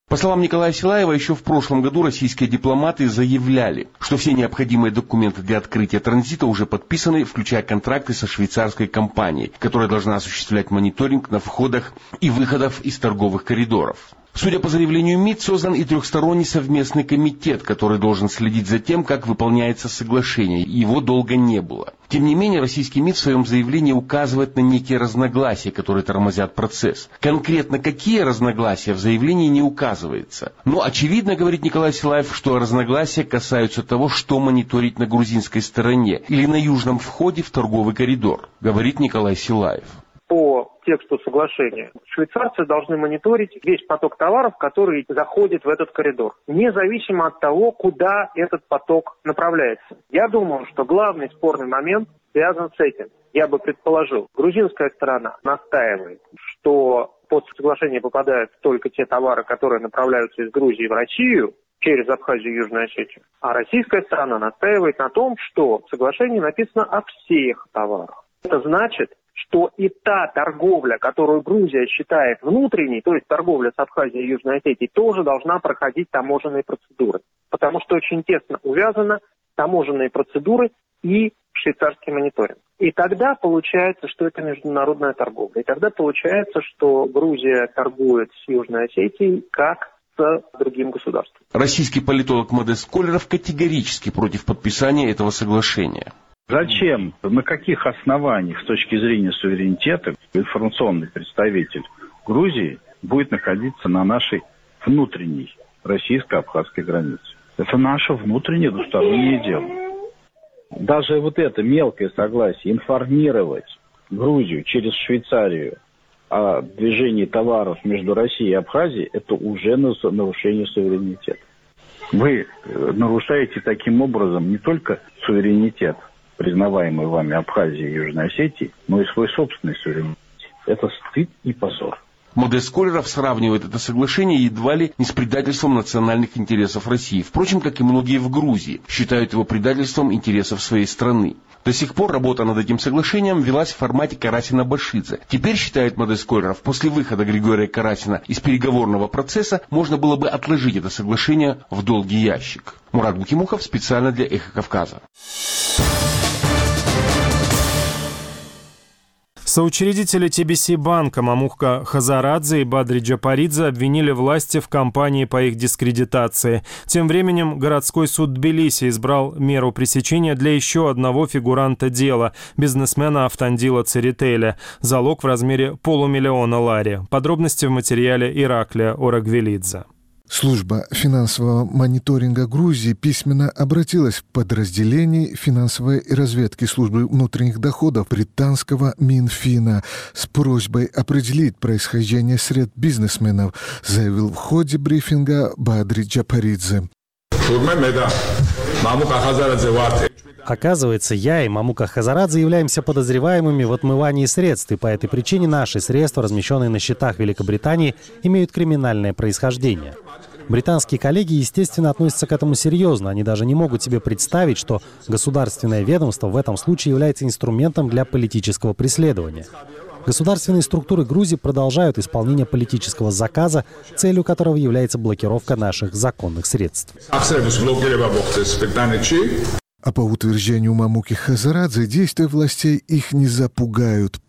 По словам Николая Силаева, еще в прошлом году российские дипломаты заявляли, что все необходимые документы для открытия транзита уже подписаны, включая контракты со швейцарской компанией, которая должна осуществлять мониторинг на входах и выходах из торговых коридоров. Судя по заявлению МИД, создан и трехсторонний совместный комитет, который должен следить за тем, как выполняется соглашение. Его долго не было. Тем не менее, российский МИД в своем заявлении указывает на некие разногласия, которые тормозят процесс. Конкретно какие разногласия в заявлении не указывается. Но очевидно, говорит Николай Силаев, что разногласия касаются того, что мониторить на грузинской стороне или на южном входе в торговый коридор, говорит Николай Силаев. По тексту соглашения швейцарцы должны мониторить весь поток товаров, который заходит в этот коридор, независимо от того, куда этот поток направляется. Я думаю, что главный спорный момент связан с этим. Я бы предположил, грузинская сторона настаивает, что под соглашение попадают только те товары, которые направляются из Грузии в Россию, через Абхазию и Южную Осетию. А российская сторона настаивает на том, что в соглашении написано о всех товарах. Это значит, что и та торговля, которую Грузия считает внутренней, то есть торговля с Абхазией и Южной Осетией, тоже должна проходить таможенные процедуры. Потому что очень тесно увязаны таможенные процедуры и швейцарский мониторинг. И тогда получается, что это международная торговля. И тогда получается, что Грузия торгует с Южной Осетией как с другим государством. Российский политолог Модест Колеров категорически против подписания этого соглашения. Зачем, на каких основаниях с точки зрения суверенитета информационный представитель Грузии будет находиться на нашей внутренней российско-абхазской границе? Это наше внутреннее двустороннее дело. Даже вот это мелкое согласие информировать Грузию через Швейцарию о движении товаров между Россией и Абхазией, это уже нарушение суверенитета. Вы нарушаете таким образом не только суверенитет, признаваемый вами Абхазии и Южной Осетии, но и свой собственный суверенитет. Это стыд и позор. Модест Колеров сравнивает это соглашение едва ли не с предательством национальных интересов России. Впрочем, как и многие в Грузии, считают его предательством интересов своей страны. До сих пор работа над этим соглашением велась в формате Карасина-Башидзе. Теперь, считает Модест Колеров, после выхода Григория Карасина из переговорного процесса можно было бы отложить это соглашение в долгий ящик. Мурат Букимухов специально для «Эхо Кавказа». Соучредители TBC банка Мамухка Хазарадзе и Бадри Джапаридзе обвинили власти в кампании по их дискредитации. Тем временем городской суд Тбилиси избрал меру пресечения для еще одного фигуранта дела – бизнесмена Автандила Церетели. Залог в размере $500 000 лари. Подробности в материале Ираклия Орагвелидзе. Служба финансового мониторинга Грузии письменно обратилась в подразделение финансовой разведки службы внутренних доходов британского Минфина с просьбой определить происхождение средств бизнесменов, заявил в ходе брифинга Бадри Джапаридзе. Оказывается, я и Мамука Хазарадзе являемся подозреваемыми в отмывании средств, и по этой причине наши средства, размещенные на счетах Великобритании, имеют криминальное происхождение. Британские коллеги, естественно, относятся к этому серьезно. Они даже не могут себе представить, что государственное ведомство в этом случае является инструментом для политического преследования. Государственные структуры Грузии продолжают исполнение политического заказа, целью которого является блокировка наших законных средств. А по утверждению Мамуки Хазарадзе, действия властей их не запугают.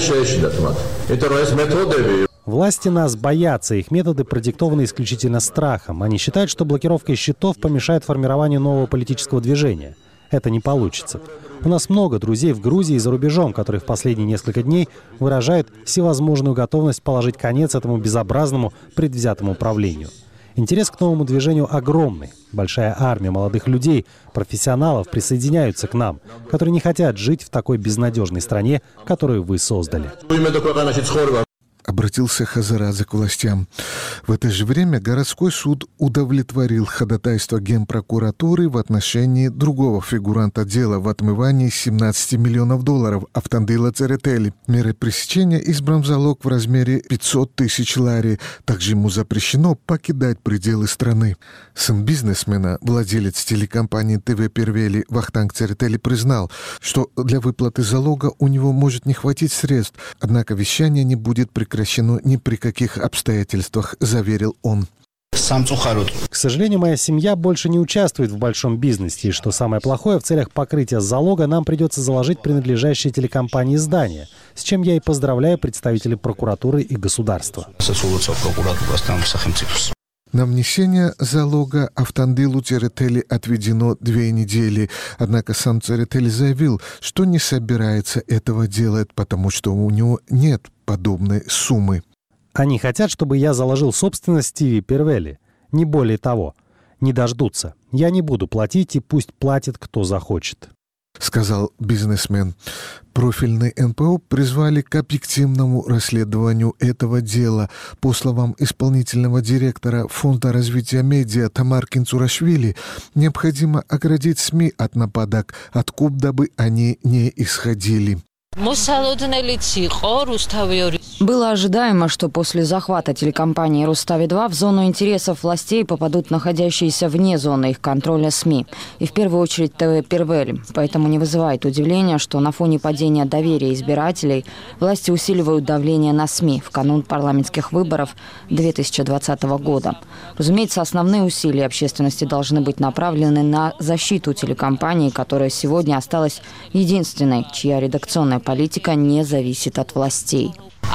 Власти нас боятся, их методы продиктованы исключительно страхом. Они считают, что блокировка счетов помешает формированию нового политического движения. Это не получится. У нас много друзей в Грузии и за рубежом, которые в последние несколько дней выражают всевозможную готовность положить конец этому безобразному предвзятому управлению. Интерес к новому движению огромный. Большая армия молодых людей, профессионалов присоединяются к нам, которые не хотят жить в такой безнадежной стране, которую вы создали. Обратился Хазарадзе к властям. В это же время городской суд удовлетворил ходатайство Генпрокуратуры в отношении другого фигуранта дела в отмывании $17 миллионов Автандила Церетели. Мерой пресечения избран залог в размере 500 000 лари. Также ему запрещено покидать пределы страны. Сын бизнесмена, владелец телекомпании ТВ Первели Вахтанг Церетели признал, что для выплаты залога у него может не хватить средств, однако вещание не будет прекращено ни при каких обстоятельствах, заверил он. К сожалению, моя семья больше не участвует в большом бизнесе, и что самое плохое, в целях покрытия залога нам придется заложить принадлежащие телекомпании здания, с чем я и поздравляю представителей прокуратуры и государства. На внесение залога Автандилу Церетели отведено 2 недели. Однако сам Церетели заявил, что не собирается этого делать, потому что у него нет подобной суммы. Они хотят, чтобы я заложил собственность Стиви Первели. Не более того. Не дождутся. Я не буду платить, и пусть платит, кто захочет. Сказал бизнесмен. Профильный НПО призвали к объективному расследованию этого дела. По словам исполнительного директора Фонда развития медиа Тамар Кинцурашвили, необходимо оградить СМИ от нападок, откуда бы они не исходили. Было ожидаемо, что после захвата телекомпании «Рустави-2» в зону интересов властей попадут находящиеся вне зоны их контроля СМИ. И в первую очередь ТВ «Первели». Поэтому не вызывает удивления, что на фоне падения доверия избирателей власти усиливают давление на СМИ в канун парламентских выборов 2020 года. Разумеется, основные усилия общественности должны быть направлены на защиту телекомпании, которая сегодня осталась единственной, чья редакционная политика не зависит от властей.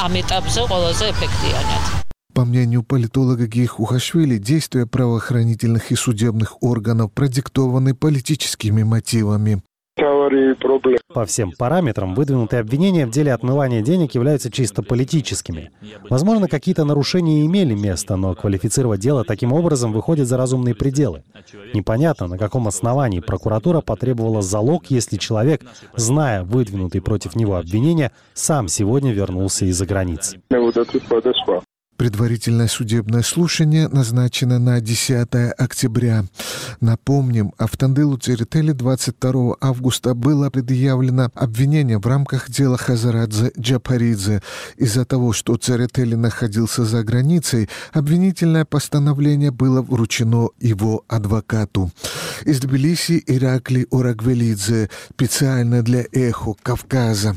По мнению политолога Гии Хухашвили, действия правоохранительных и судебных органов продиктованы политическими мотивами. По всем параметрам выдвинутые обвинения в деле отмывания денег являются чисто политическими. Возможно, какие-то нарушения имели место, но квалифицировать дело таким образом выходит за разумные пределы. Непонятно, на каком основании прокуратура потребовала залог, если человек, зная выдвинутые против него обвинения, сам сегодня вернулся из-за границы. Предварительное судебное слушание назначено на 10 октября. Напомним, Автандилу Церетели 22 августа было предъявлено обвинение в рамках дела Хазарадзе Джапаридзе. Из-за того, что Церетели находился за границей, обвинительное постановление было вручено его адвокату. Из Тбилиси Иракли Орагвелидзе, специально для «Эхо Кавказа».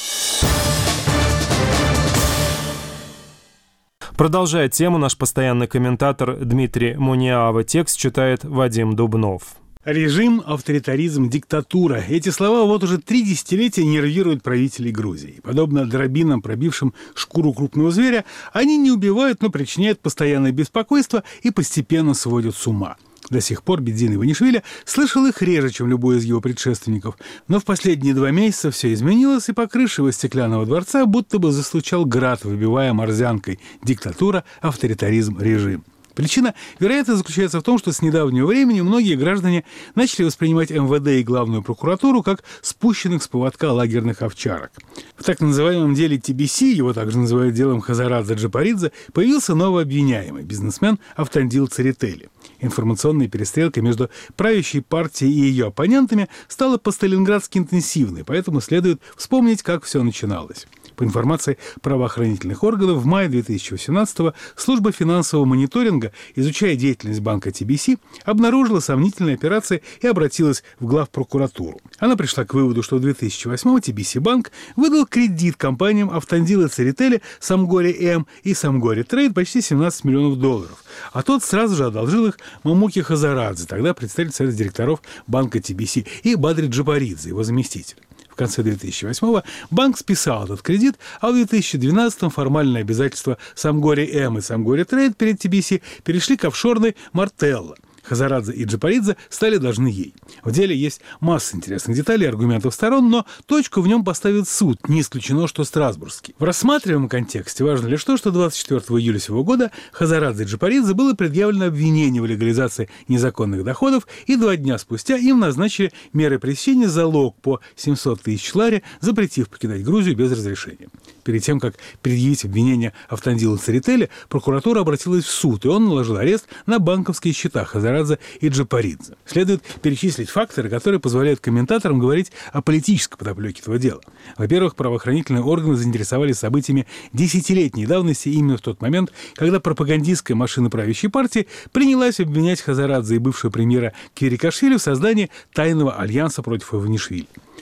Продолжая тему, наш постоянный комментатор Дмитрий Муниава. Текст читает Вадим Дубнов. Режим, авторитаризм, диктатура. Эти слова вот уже 3 десятилетия нервируют правителей Грузии. Подобно дробинам, пробившим шкуру крупного зверя, они не убивают, но причиняют постоянное беспокойство и постепенно сводят с ума. До сих пор Бедзин Иванишвили слышал их реже, чем любой из его предшественников. Но в последние 2 месяца все изменилось, и по крыше его стеклянного дворца будто бы застучал град, выбивая морзянкой: диктатура, авторитаризм, режим. Причина, вероятно, заключается в том, что с недавнего времени многие граждане начали воспринимать МВД и главную прокуратуру как спущенных с поводка лагерных овчарок. В так называемом деле ТБС, его также называют делом Хазарадзе Джапаридзе, появился новый обвиняемый – бизнесмен Автандил Церетели. Информационная перестрелка между правящей партией и ее оппонентами стала по-сталинградски интенсивной, поэтому следует вспомнить, как все начиналось. По информации правоохранительных органов, в мае 2018-го служба финансового мониторинга, изучая деятельность банка ТБС, обнаружила сомнительные операции и обратилась в главпрокуратуру. Она пришла к выводу, что в 2008-м ТБС банк выдал кредит компаниям Автандила Церетели, Самгори М и Самгори Трейд почти $17 миллионов, а тот сразу же одолжил их Мамуке Хазарадзе, тогда представитель совета директоров банка ТБС, и Бадри Джапаридзе, его заместитель. В конце 2008-го банк списал этот кредит, а в 2012-м формальные обязательства Самгори М и Самгори Трейд перед ТБС перешли к офшорной Мартелло. Хазарадзе и Джапаридзе стали должны ей. В деле есть масса интересных деталей и аргументов сторон, но точку в нем поставит суд, не исключено, что Страсбургский. В рассматриваемом контексте важно лишь то, что 24 июля сего года Хазарадзе и Джапаридзе было предъявлено обвинение в легализации незаконных доходов, и 2 дня спустя им назначили меры пресечения залог по 700 тысяч лари, запретив покидать Грузию без разрешения. Перед тем, как предъявить обвинение Автандилу Церетели, прокуратура обратилась в суд, и он наложил арест на банковские счета Хазарадзе и Джапаридзе. Следует перечислить факторы, которые позволяют комментаторам говорить о политической подоплеке этого дела. Во-первых, правоохранительные органы заинтересовались событиями десятилетней давности именно в тот момент, когда пропагандистская машина правящей партии принялась обвинять Хазарадзе и бывшего премьера Квирикашвили в создании тайного альянса против Иванишвили.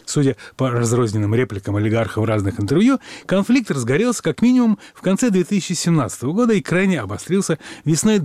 Судя по разрозненным репликам олигархов в разных интервью, конфликт разгорелся как минимум в конце 2017 года и крайне обострился весной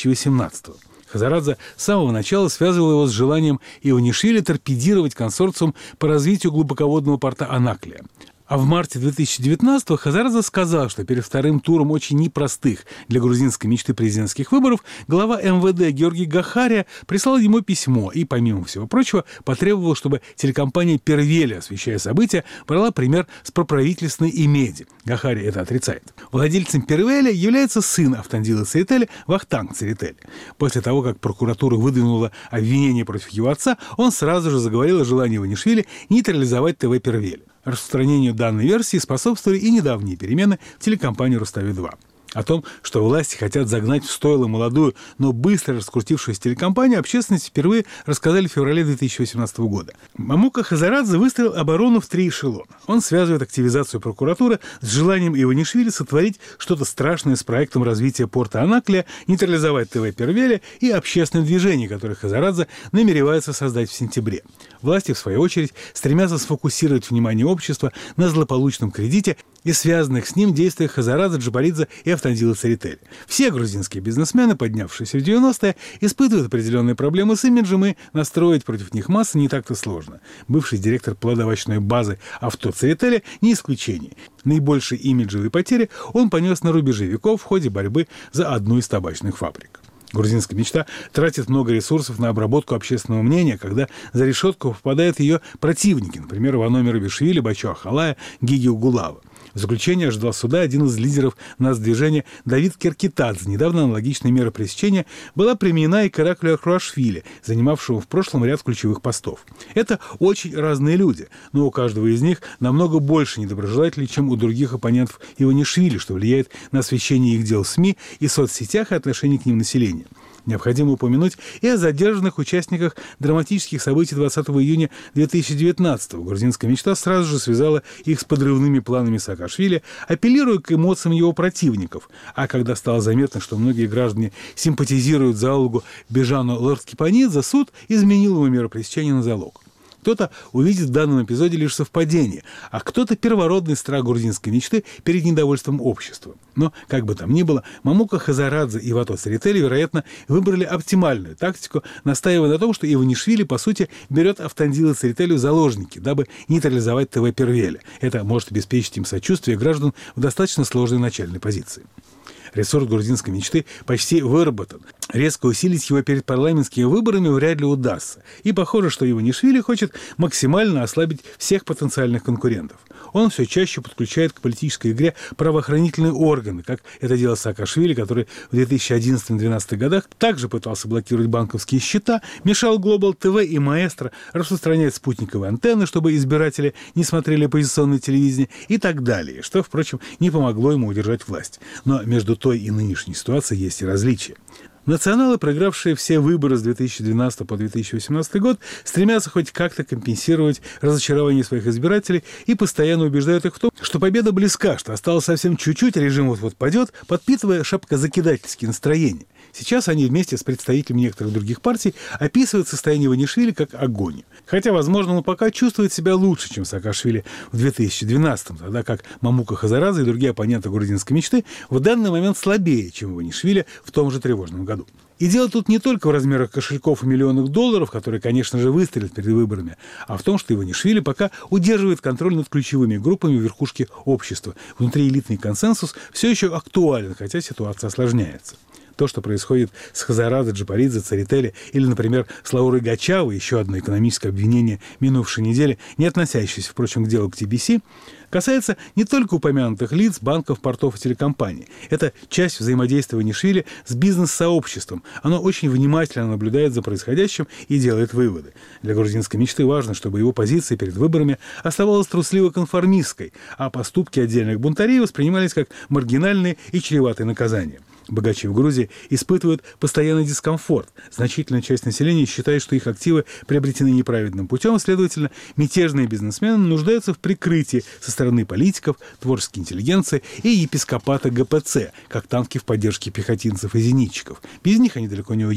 2018 года. Хазарадзе с самого начала связывал его с желанием Иванишвили торпедировать консорциум по развитию глубоководного порта Анаклия. А в марте 2019-го Хазарадзе сказал, что перед вторым туром очень непростых для грузинской мечты президентских выборов глава МВД Георгий Гахария прислал ему письмо и, помимо всего прочего, потребовал, чтобы телекомпания «Первели», освещая события, брала пример с проправительственной Имеди. Гахария это отрицает. Владельцем «Первели» является сын Автандила Церетели Вахтанг Церетели. После того, как прокуратура выдвинула обвинение против его отца, он сразу же заговорил о желании Иванишвили нейтрализовать ТВ «Первели». Распространению данной версии способствовали и недавние перемены в телекомпании «Рустави-2». О том, что власти хотят загнать в стойло молодую, но быстро раскрутившуюся телекомпанию, общественности впервые рассказали в феврале 2018 года. Мамука Хазарадзе выстроил оборону в 3 эшелона. Он связывает активизацию прокуратуры с желанием Иванишвили сотворить что-то страшное с проектом развития порта Анаклия, нейтрализовать ТВ «Первели» и общественное движение, которое Хазарадзе намеревается создать в сентябре. Власти, в свою очередь, стремятся сфокусировать внимание общества на злополучном кредите и связанных с ним действиях Хазарадзе, Джапаридзе и Автандила Церетели. Все грузинские бизнесмены, поднявшиеся в 90-е, испытывают определенные проблемы с имиджем, и настроить против них массы не так-то сложно. Бывший директор плодоовощной базы «Авто» Церетели не исключение. Наибольшие имиджевые потери он понес на рубеже веков в ходе борьбы за одну из табачных фабрик. Грузинская мечта тратит много ресурсов на обработку общественного мнения, когда за решетку попадают ее противники, например, Вано Мерабишвили, Бачо Ахалая, Гиги Угулава. В заключение ожидал суда один из лидеров нацдвижения Давид Керкитадзе. Недавно аналогичная мера пресечения была применена и к Ираклию Ахруашвили, занимавшему в прошлом ряд ключевых постов. Это очень разные люди, но у каждого из них намного больше недоброжелателей, чем у других оппонентов Иванишвили, что влияет на освещение их дел в СМИ и соцсетях и отношение к ним населения. Необходимо упомянуть и о задержанных участниках драматических событий 20 июня 2019-го. Грузинская мечта сразу же связала их с подрывными планами Саакашвили, апеллируя к эмоциям его противников. А когда стало заметно, что многие граждане симпатизируют зоологу Бежану Лордскипанидзе, суд изменил ему меру пресечения на залог. Кто-то увидит в данном эпизоде лишь совпадение, а кто-то первородный страх грузинской мечты перед недовольством общества. Но, как бы там ни было, Мамука Хазарадзе и Вато Церетели, вероятно, выбрали оптимальную тактику, настаивая на том, что Иванишвили, по сути, берет Автандила Церетели в заложники, дабы нейтрализовать ТВ «Первели». Это может обеспечить им сочувствие граждан в достаточно сложной начальной позиции. Ресурс грузинской мечты почти выработан. Резко усилить его перед парламентскими выборами вряд ли удастся. И похоже, что Иванишвили хочет максимально ослабить всех потенциальных конкурентов. Он все чаще подключает к политической игре правоохранительные органы, как это делал Саакашвили, который в 2011-2012 годах также пытался блокировать банковские счета, мешал Global TV и Маэстро распространять спутниковые антенны, чтобы избиратели не смотрели оппозиционное телевидение и так далее, что, впрочем, не помогло ему удержать власть. Но между той и нынешней ситуацией есть и различия. Националы, проигравшие все выборы с 2012 по 2018 год, стремятся хоть как-то компенсировать разочарование своих избирателей и постоянно убеждают их в том, что победа близка, что осталось совсем чуть-чуть, режим вот-вот падет, подпитывая шапкозакидательские настроения. Сейчас они вместе с представителями некоторых других партий описывают состояние Иванишвили как агонию. Хотя, возможно, он пока чувствует себя лучше, чем Саакашвили в 2012-м, тогда как Мамука Хазарадзе и другие оппоненты грузинской мечты в данный момент слабее, чем Иванишвили в том же тревожном году. И дело тут не только в размерах кошельков и миллионах долларов, которые, конечно же, выстрелят перед выборами, а в том, что Иванишвили пока удерживает контроль над ключевыми группами верхушки общества. Внутриэлитный консенсус все еще актуален, хотя ситуация осложняется. То, что происходит с Хазарадзе, Джапаридзе, Церетели или, например, с Лаурой Гачавой, еще одно экономическое обвинение минувшей недели, не относящееся, впрочем, к делу к ТБС, касается не только упомянутых лиц, банков, портов и телекомпаний. Это часть взаимодействия Иванишвили с бизнес-сообществом. Оно очень внимательно наблюдает за происходящим и делает выводы. Для грузинской мечты важно, чтобы его позиция перед выборами оставалась трусливо-конформистской, а поступки отдельных бунтарей воспринимались как маргинальные и чреватые наказания. Богачи в Грузии испытывают постоянный дискомфорт. Значительная часть населения считает, что их активы приобретены неправедным путем, следовательно, мятежные бизнесмены нуждаются в прикрытии со стороны политиков, творческой интеллигенции и епископата ГПЦ, как танки в поддержке пехотинцев и зенитчиков. Без них они далеко не уедут.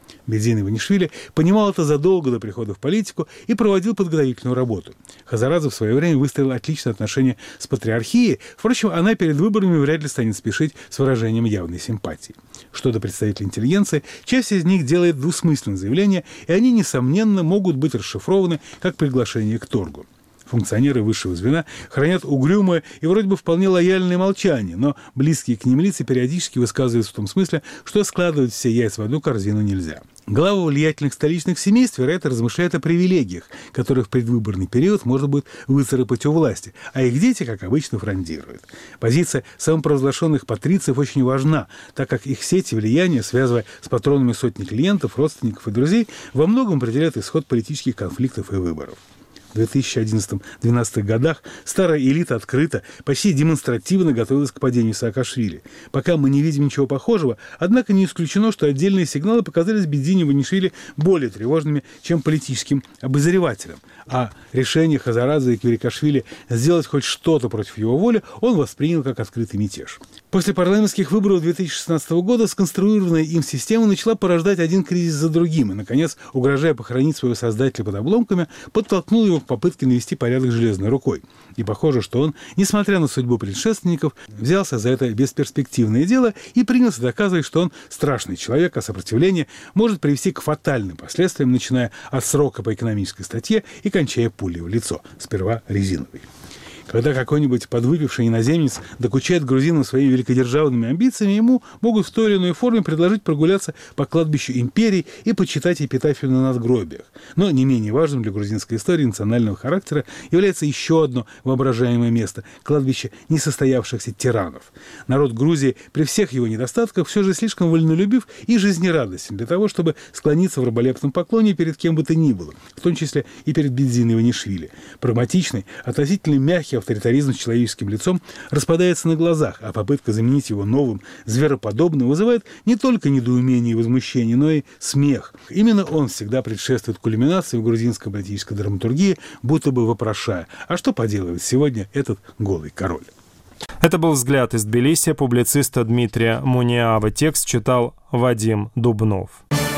Бедзин Иванишвили понимал это задолго до прихода в политику и проводил подготовительную работу. Хазарадзе в свое время выстроил отличные отношения с патриархией. Впрочем, она перед выборами вряд ли станет спешить с выражением явной симпатии. Что до представителей интеллигенции, часть из них делает двусмысленные заявления, и они, несомненно, могут быть расшифрованы как приглашение к торгу. Функционеры высшего звена хранят угрюмое и вроде бы вполне лояльное молчание, но близкие к ним лица периодически высказываются в том смысле, что складывать все яйца в одну корзину нельзя. Главы влиятельных столичных семейств, вероятно, размышляют о привилегиях, которые в предвыборный период можно будет выцарапать у власти, а их дети, как обычно, фрондируют. Позиция самопровозглашенных патрициев очень важна, так как их сети влияния, связывая с патронами сотни клиентов, родственников и друзей, во многом определяют исход политических конфликтов и выборов. В 2011-2012 годах старая элита открыто, почти демонстративно готовилась к падению Саакашвили. Пока мы не видим ничего похожего, однако не исключено, что отдельные сигналы показались Бедзине Иванишвили более тревожными, чем политическим обозревателям. А решение Хазарадзе и Квирикашвили сделать хоть что-то против его воли он воспринял как открытый мятеж. После парламентских выборов 2016 года сконструированная им система начала порождать один кризис за другим и, наконец, угрожая похоронить своего создателя под обломками, подтолкнул его к попытке навести порядок железной рукой. И похоже, что он, несмотря на судьбу предшественников, взялся за это бесперспективное дело и принялся доказывать, что он страшный человек, а сопротивление может привести к фатальным последствиям, начиная от срока по экономической статье и кончая пулей в лицо, сперва резиновой. Когда какой-нибудь подвыпивший иноземец докучает грузинам своими великодержавными амбициями, ему могут в той или иной форме предложить прогуляться по кладбищу империи и почитать эпитафию на надгробиях. Но не менее важным для грузинской истории национального характера является еще одно воображаемое место – кладбище несостоявшихся тиранов. Народ Грузии при всех его недостатках все же слишком вольнолюбив и жизнерадостен для того, чтобы склониться в раболепном поклоне перед кем бы то ни было, в том числе и перед Бедзиной Иванишвили. Прагматичный, относительно мягкий авторитаризм с человеческим лицом распадается на глазах, а попытка заменить его новым, звероподобным вызывает не только недоумение и возмущение, но и смех. Именно он всегда предшествует кульминации в грузинской политической драматургии, будто бы вопрошая, а что поделывает сегодня этот голый король? Это был «Взгляд» из Тбилиси публициста Дмитрия Муниава. Текст читал Вадим Дубнов.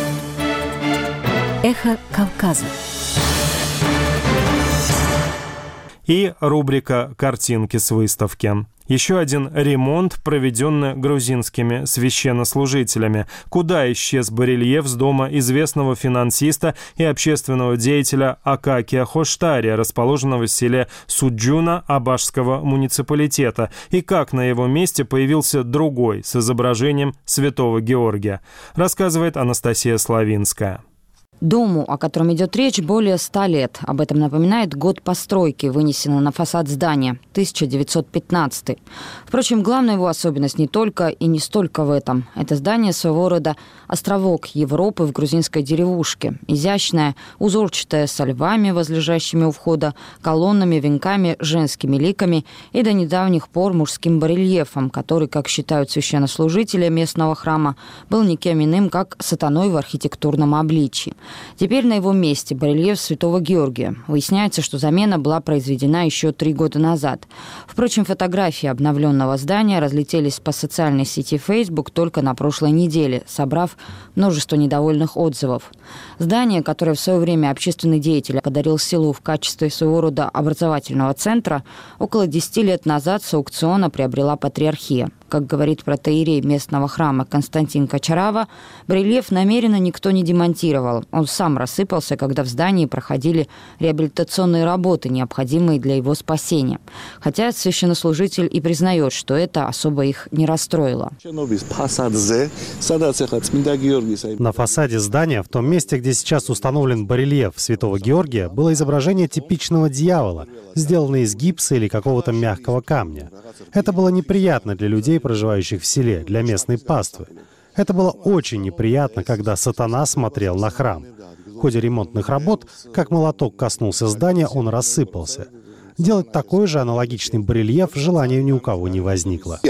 Эхо Кавказа. И рубрика «Картинки с выставки». Еще один ремонт, проведенный грузинскими священнослужителями. Куда исчез барельеф с дома известного финансиста и общественного деятеля Акакия Хоштария, расположенного в селе Суджуна Абашского муниципалитета, и как на его месте появился другой с изображением святого Георгия, рассказывает Анастасия Славинская. Дому, о котором идет речь, более 100 лет. Об этом напоминает год постройки, вынесенный на фасад здания – 1915. Впрочем, главная его особенность не только и не столько в этом. Это здание своего рода островок Европы в грузинской деревушке. Изящное, узорчатое, со львами, возлежащими у входа, колоннами, венками, женскими ликами и до недавних пор мужским барельефом, который, как считают священнослужители местного храма, был никем иным, как сатаной в архитектурном обличии. Теперь на его месте барельеф святого Георгия. Выясняется, что замена была произведена еще 3 года назад. Впрочем, фотографии обновленного здания разлетелись по социальной сети Facebook только на прошлой неделе, собрав множество недовольных отзывов. Здание, которое в свое время общественный деятель подарил селу в качестве своего рода образовательного центра, около 10 лет назад с аукциона приобрела патриархия. Как говорит протоиерей местного храма Константин Кочарава, барельеф намеренно никто не демонтировал. Он сам рассыпался, когда в здании проходили реабилитационные работы, необходимые для его спасения. Хотя священнослужитель и признает, что это особо их не расстроило. На фасаде здания, в том месте, где сейчас установлен барельеф святого Георгия, было изображение типичного дьявола, сделанное из гипса или какого-то мягкого камня. Это было неприятно для людей, проживающих в селе, для местной паствы. Это было очень неприятно, когда сатана смотрел на храм. В ходе ремонтных работ, как молоток коснулся здания, он рассыпался. Делать такой же аналогичный барельеф желания ни у кого не возникло.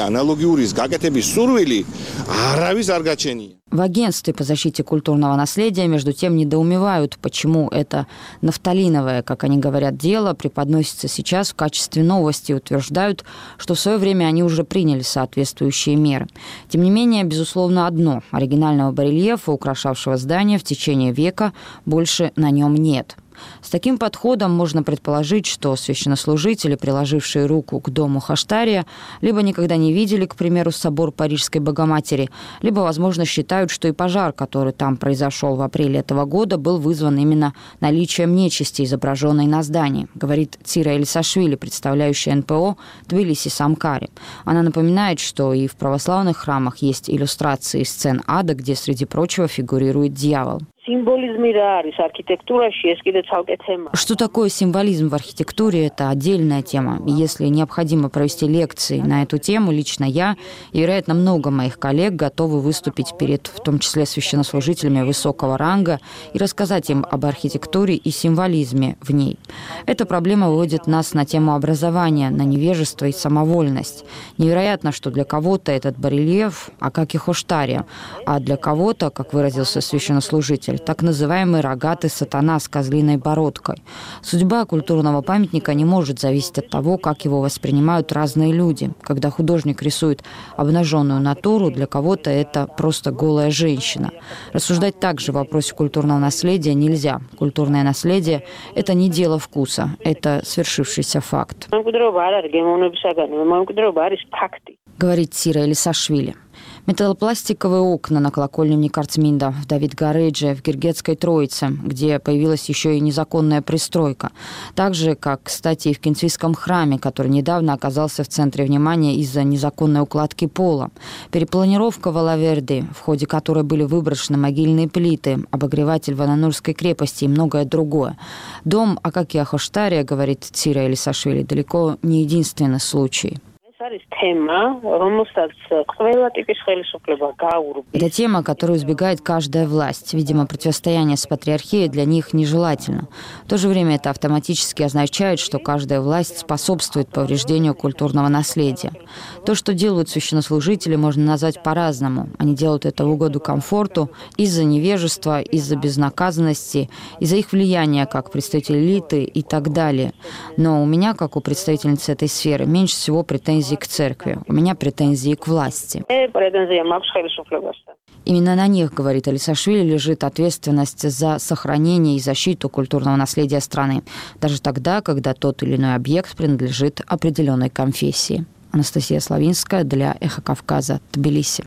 В агентстве по защите культурного наследия, между тем, недоумевают, почему это нафталиновое, как они говорят, дело преподносится сейчас в качестве новости и утверждают, что в свое время они уже приняли соответствующие меры. Тем не менее, безусловно, одно – оригинального барельефа, украшавшего здание в течение века, больше на нем нет. С таким подходом можно предположить, что священнослужители, приложившие руку к дому Хаштария, либо никогда не видели, к примеру, собор Парижской Богоматери, либо, возможно, считают, что и пожар, который там произошел в апреле этого года, был вызван именно наличием нечисти, изображенной на здании, говорит Цира Элисашвили, представляющая НПО Тбилиси-Самкари. Она напоминает, что и в православных храмах есть иллюстрации сцен ада, где, среди прочего, фигурирует дьявол. Что такое символизм в архитектуре – это отдельная тема. И если необходимо провести лекции на эту тему, лично я и, вероятно, много моих коллег готовы выступить перед, в том числе, священнослужителями высокого ранга и рассказать им об архитектуре и символизме в ней. Эта проблема выводит нас на тему образования, на невежество и самовольность. Невероятно, что для кого-то этот барельеф, а как и Хаштария, а для кого-то, как выразился священнослужитель, так называемый рогатый сатана с козлиной бородкой. Судьба культурного памятника не может зависеть от того, как его воспринимают разные люди. Когда художник рисует обнаженную натуру, для кого-то это просто голая женщина. Рассуждать также в вопросе культурного наследия нельзя. Культурное наследие – это не дело вкуса, это свершившийся факт. Говорит Цира Элисашвили. Металлопластиковые окна на колокольне Никарцминда в Давид-Гаредже в Гергетской Троице, где появилась еще и незаконная пристройка. Так же, как, кстати, и в Кенцвийском храме, который недавно оказался в центре внимания из-за незаконной укладки пола. Перепланировка в Алаверди, в ходе которой были выброшены могильные плиты, обогреватель в Ананурской крепости и многое другое. Дом Акакия Хаштария, говорит Цира Элисашвили, далеко не единственный случай. Это тема, которую избегает каждая власть. Видимо, противостояние с патриархией для них нежелательно. В то же время это автоматически означает, что каждая власть способствует повреждению культурного наследия. То, что делают священнослужители, можно назвать по-разному. Они делают это в угоду комфорту, из-за невежества, из-за безнаказанности, из-за их влияния как представителей элиты и так далее. Но у меня, как у представительницы этой сферы, меньше всего претензий к церкви. У меня претензии к власти. Именно на них, говорит Элисашвили, лежит ответственность за сохранение и защиту культурного наследия страны, даже тогда, когда тот или иной объект принадлежит определенной конфессии. Анастасия Славинская для «Эхо Кавказа», Тбилиси.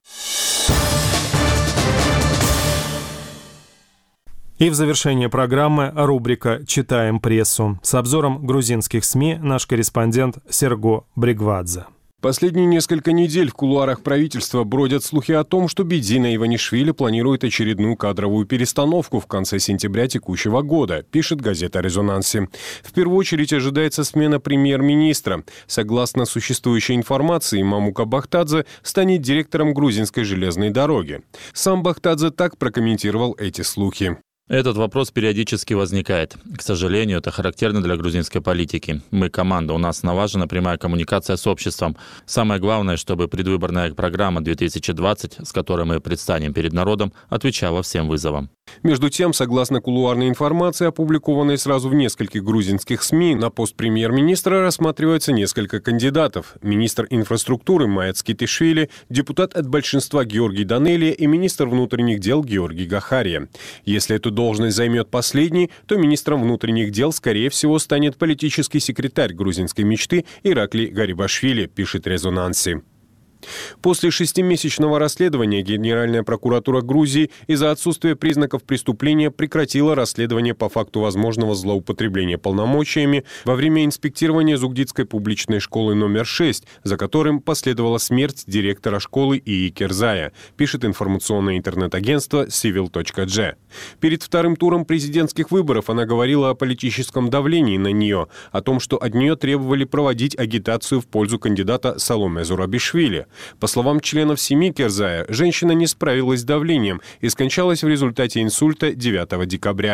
И в завершение программы рубрика «Читаем прессу». С обзором грузинских СМИ наш корреспондент Серго Бригвадзе. Последние несколько недель в кулуарах правительства бродят слухи о том, что Бедзина Иванишвили планирует очередную кадровую перестановку в конце сентября текущего года, пишет газета «Резонанси». В первую очередь ожидается смена премьер-министра. Согласно существующей информации, Мамука Бахтадзе станет директором грузинской железной дороги. Сам Бахтадзе так прокомментировал эти слухи. Этот вопрос периодически возникает. К сожалению, это характерно для грузинской политики. Мы команда, у нас налажена прямая коммуникация с обществом. Самое главное, чтобы предвыборная программа 2020, с которой мы предстанем перед народом, отвечала всем вызовам. Между тем, согласно кулуарной информации, опубликованной сразу в нескольких грузинских СМИ, на пост премьер-министра рассматривается несколько кандидатов. Министр инфраструктуры Маец Китишвили, депутат от большинства Георгий Данелия и министр внутренних дел Георгий Гахария. Если эту должность займет последний, то министром внутренних дел, скорее всего, станет политический секретарь грузинской мечты Ираклий Гарибашвили, пишет «Резонанси». После 6-месячного расследования Генеральная прокуратура Грузии из-за отсутствия признаков преступления прекратила расследование по факту возможного злоупотребления полномочиями во время инспектирования Зугдитской публичной школы номер 6, за которым последовала смерть директора школы Ии Керзая, пишет информационное интернет-агентство Civil.g. Перед вторым туром президентских выборов она говорила о политическом давлении на нее, о том, что от нее требовали проводить агитацию в пользу кандидата Саломе Зурабишвили. По словам членов семьи Керзая, женщина не справилась с давлением и скончалась в результате инсульта 9 декабря.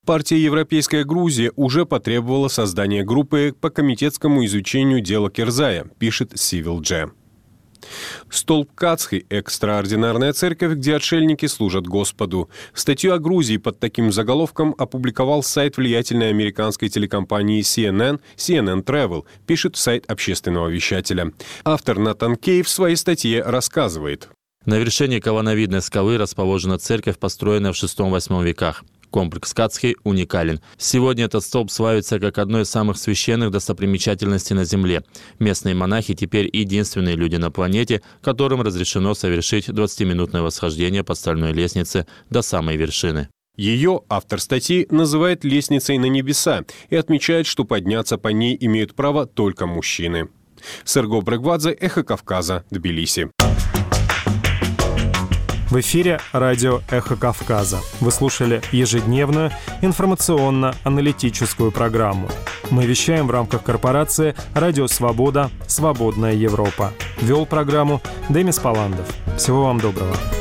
Партия «Европейская Грузия» уже потребовала создания группы по комитетскому изучению дела Кирзая, пишет Civil.j. Столб Кацхи – экстраординарная церковь, где отшельники служат Господу. Статью о Грузии под таким заголовком опубликовал сайт влиятельной американской телекомпании CNN Travel, пишет сайт общественного вещателя. Автор Натан Кей в своей статье рассказывает. На вершине колонновидной скалы расположена церковь, построенная в VI-VIII веках. Комплекс Кацхи уникален. Сегодня этот столб славится как одно из самых священных достопримечательностей на Земле. Местные монахи теперь единственные люди на планете, которым разрешено совершить 20-минутное восхождение по стальной лестнице до самой вершины. Ее автор статьи называет лестницей на небеса и отмечает, что подняться по ней имеют право только мужчины. Серго Брегвадзе, Эхо Кавказа, Тбилиси. В эфире радио «Эхо Кавказа». Вы слушали ежедневную информационно-аналитическую программу. Мы вещаем в рамках корпорации «Радио Свобода. Свободная Европа». Вел программу Демис Паландов. Всего вам доброго.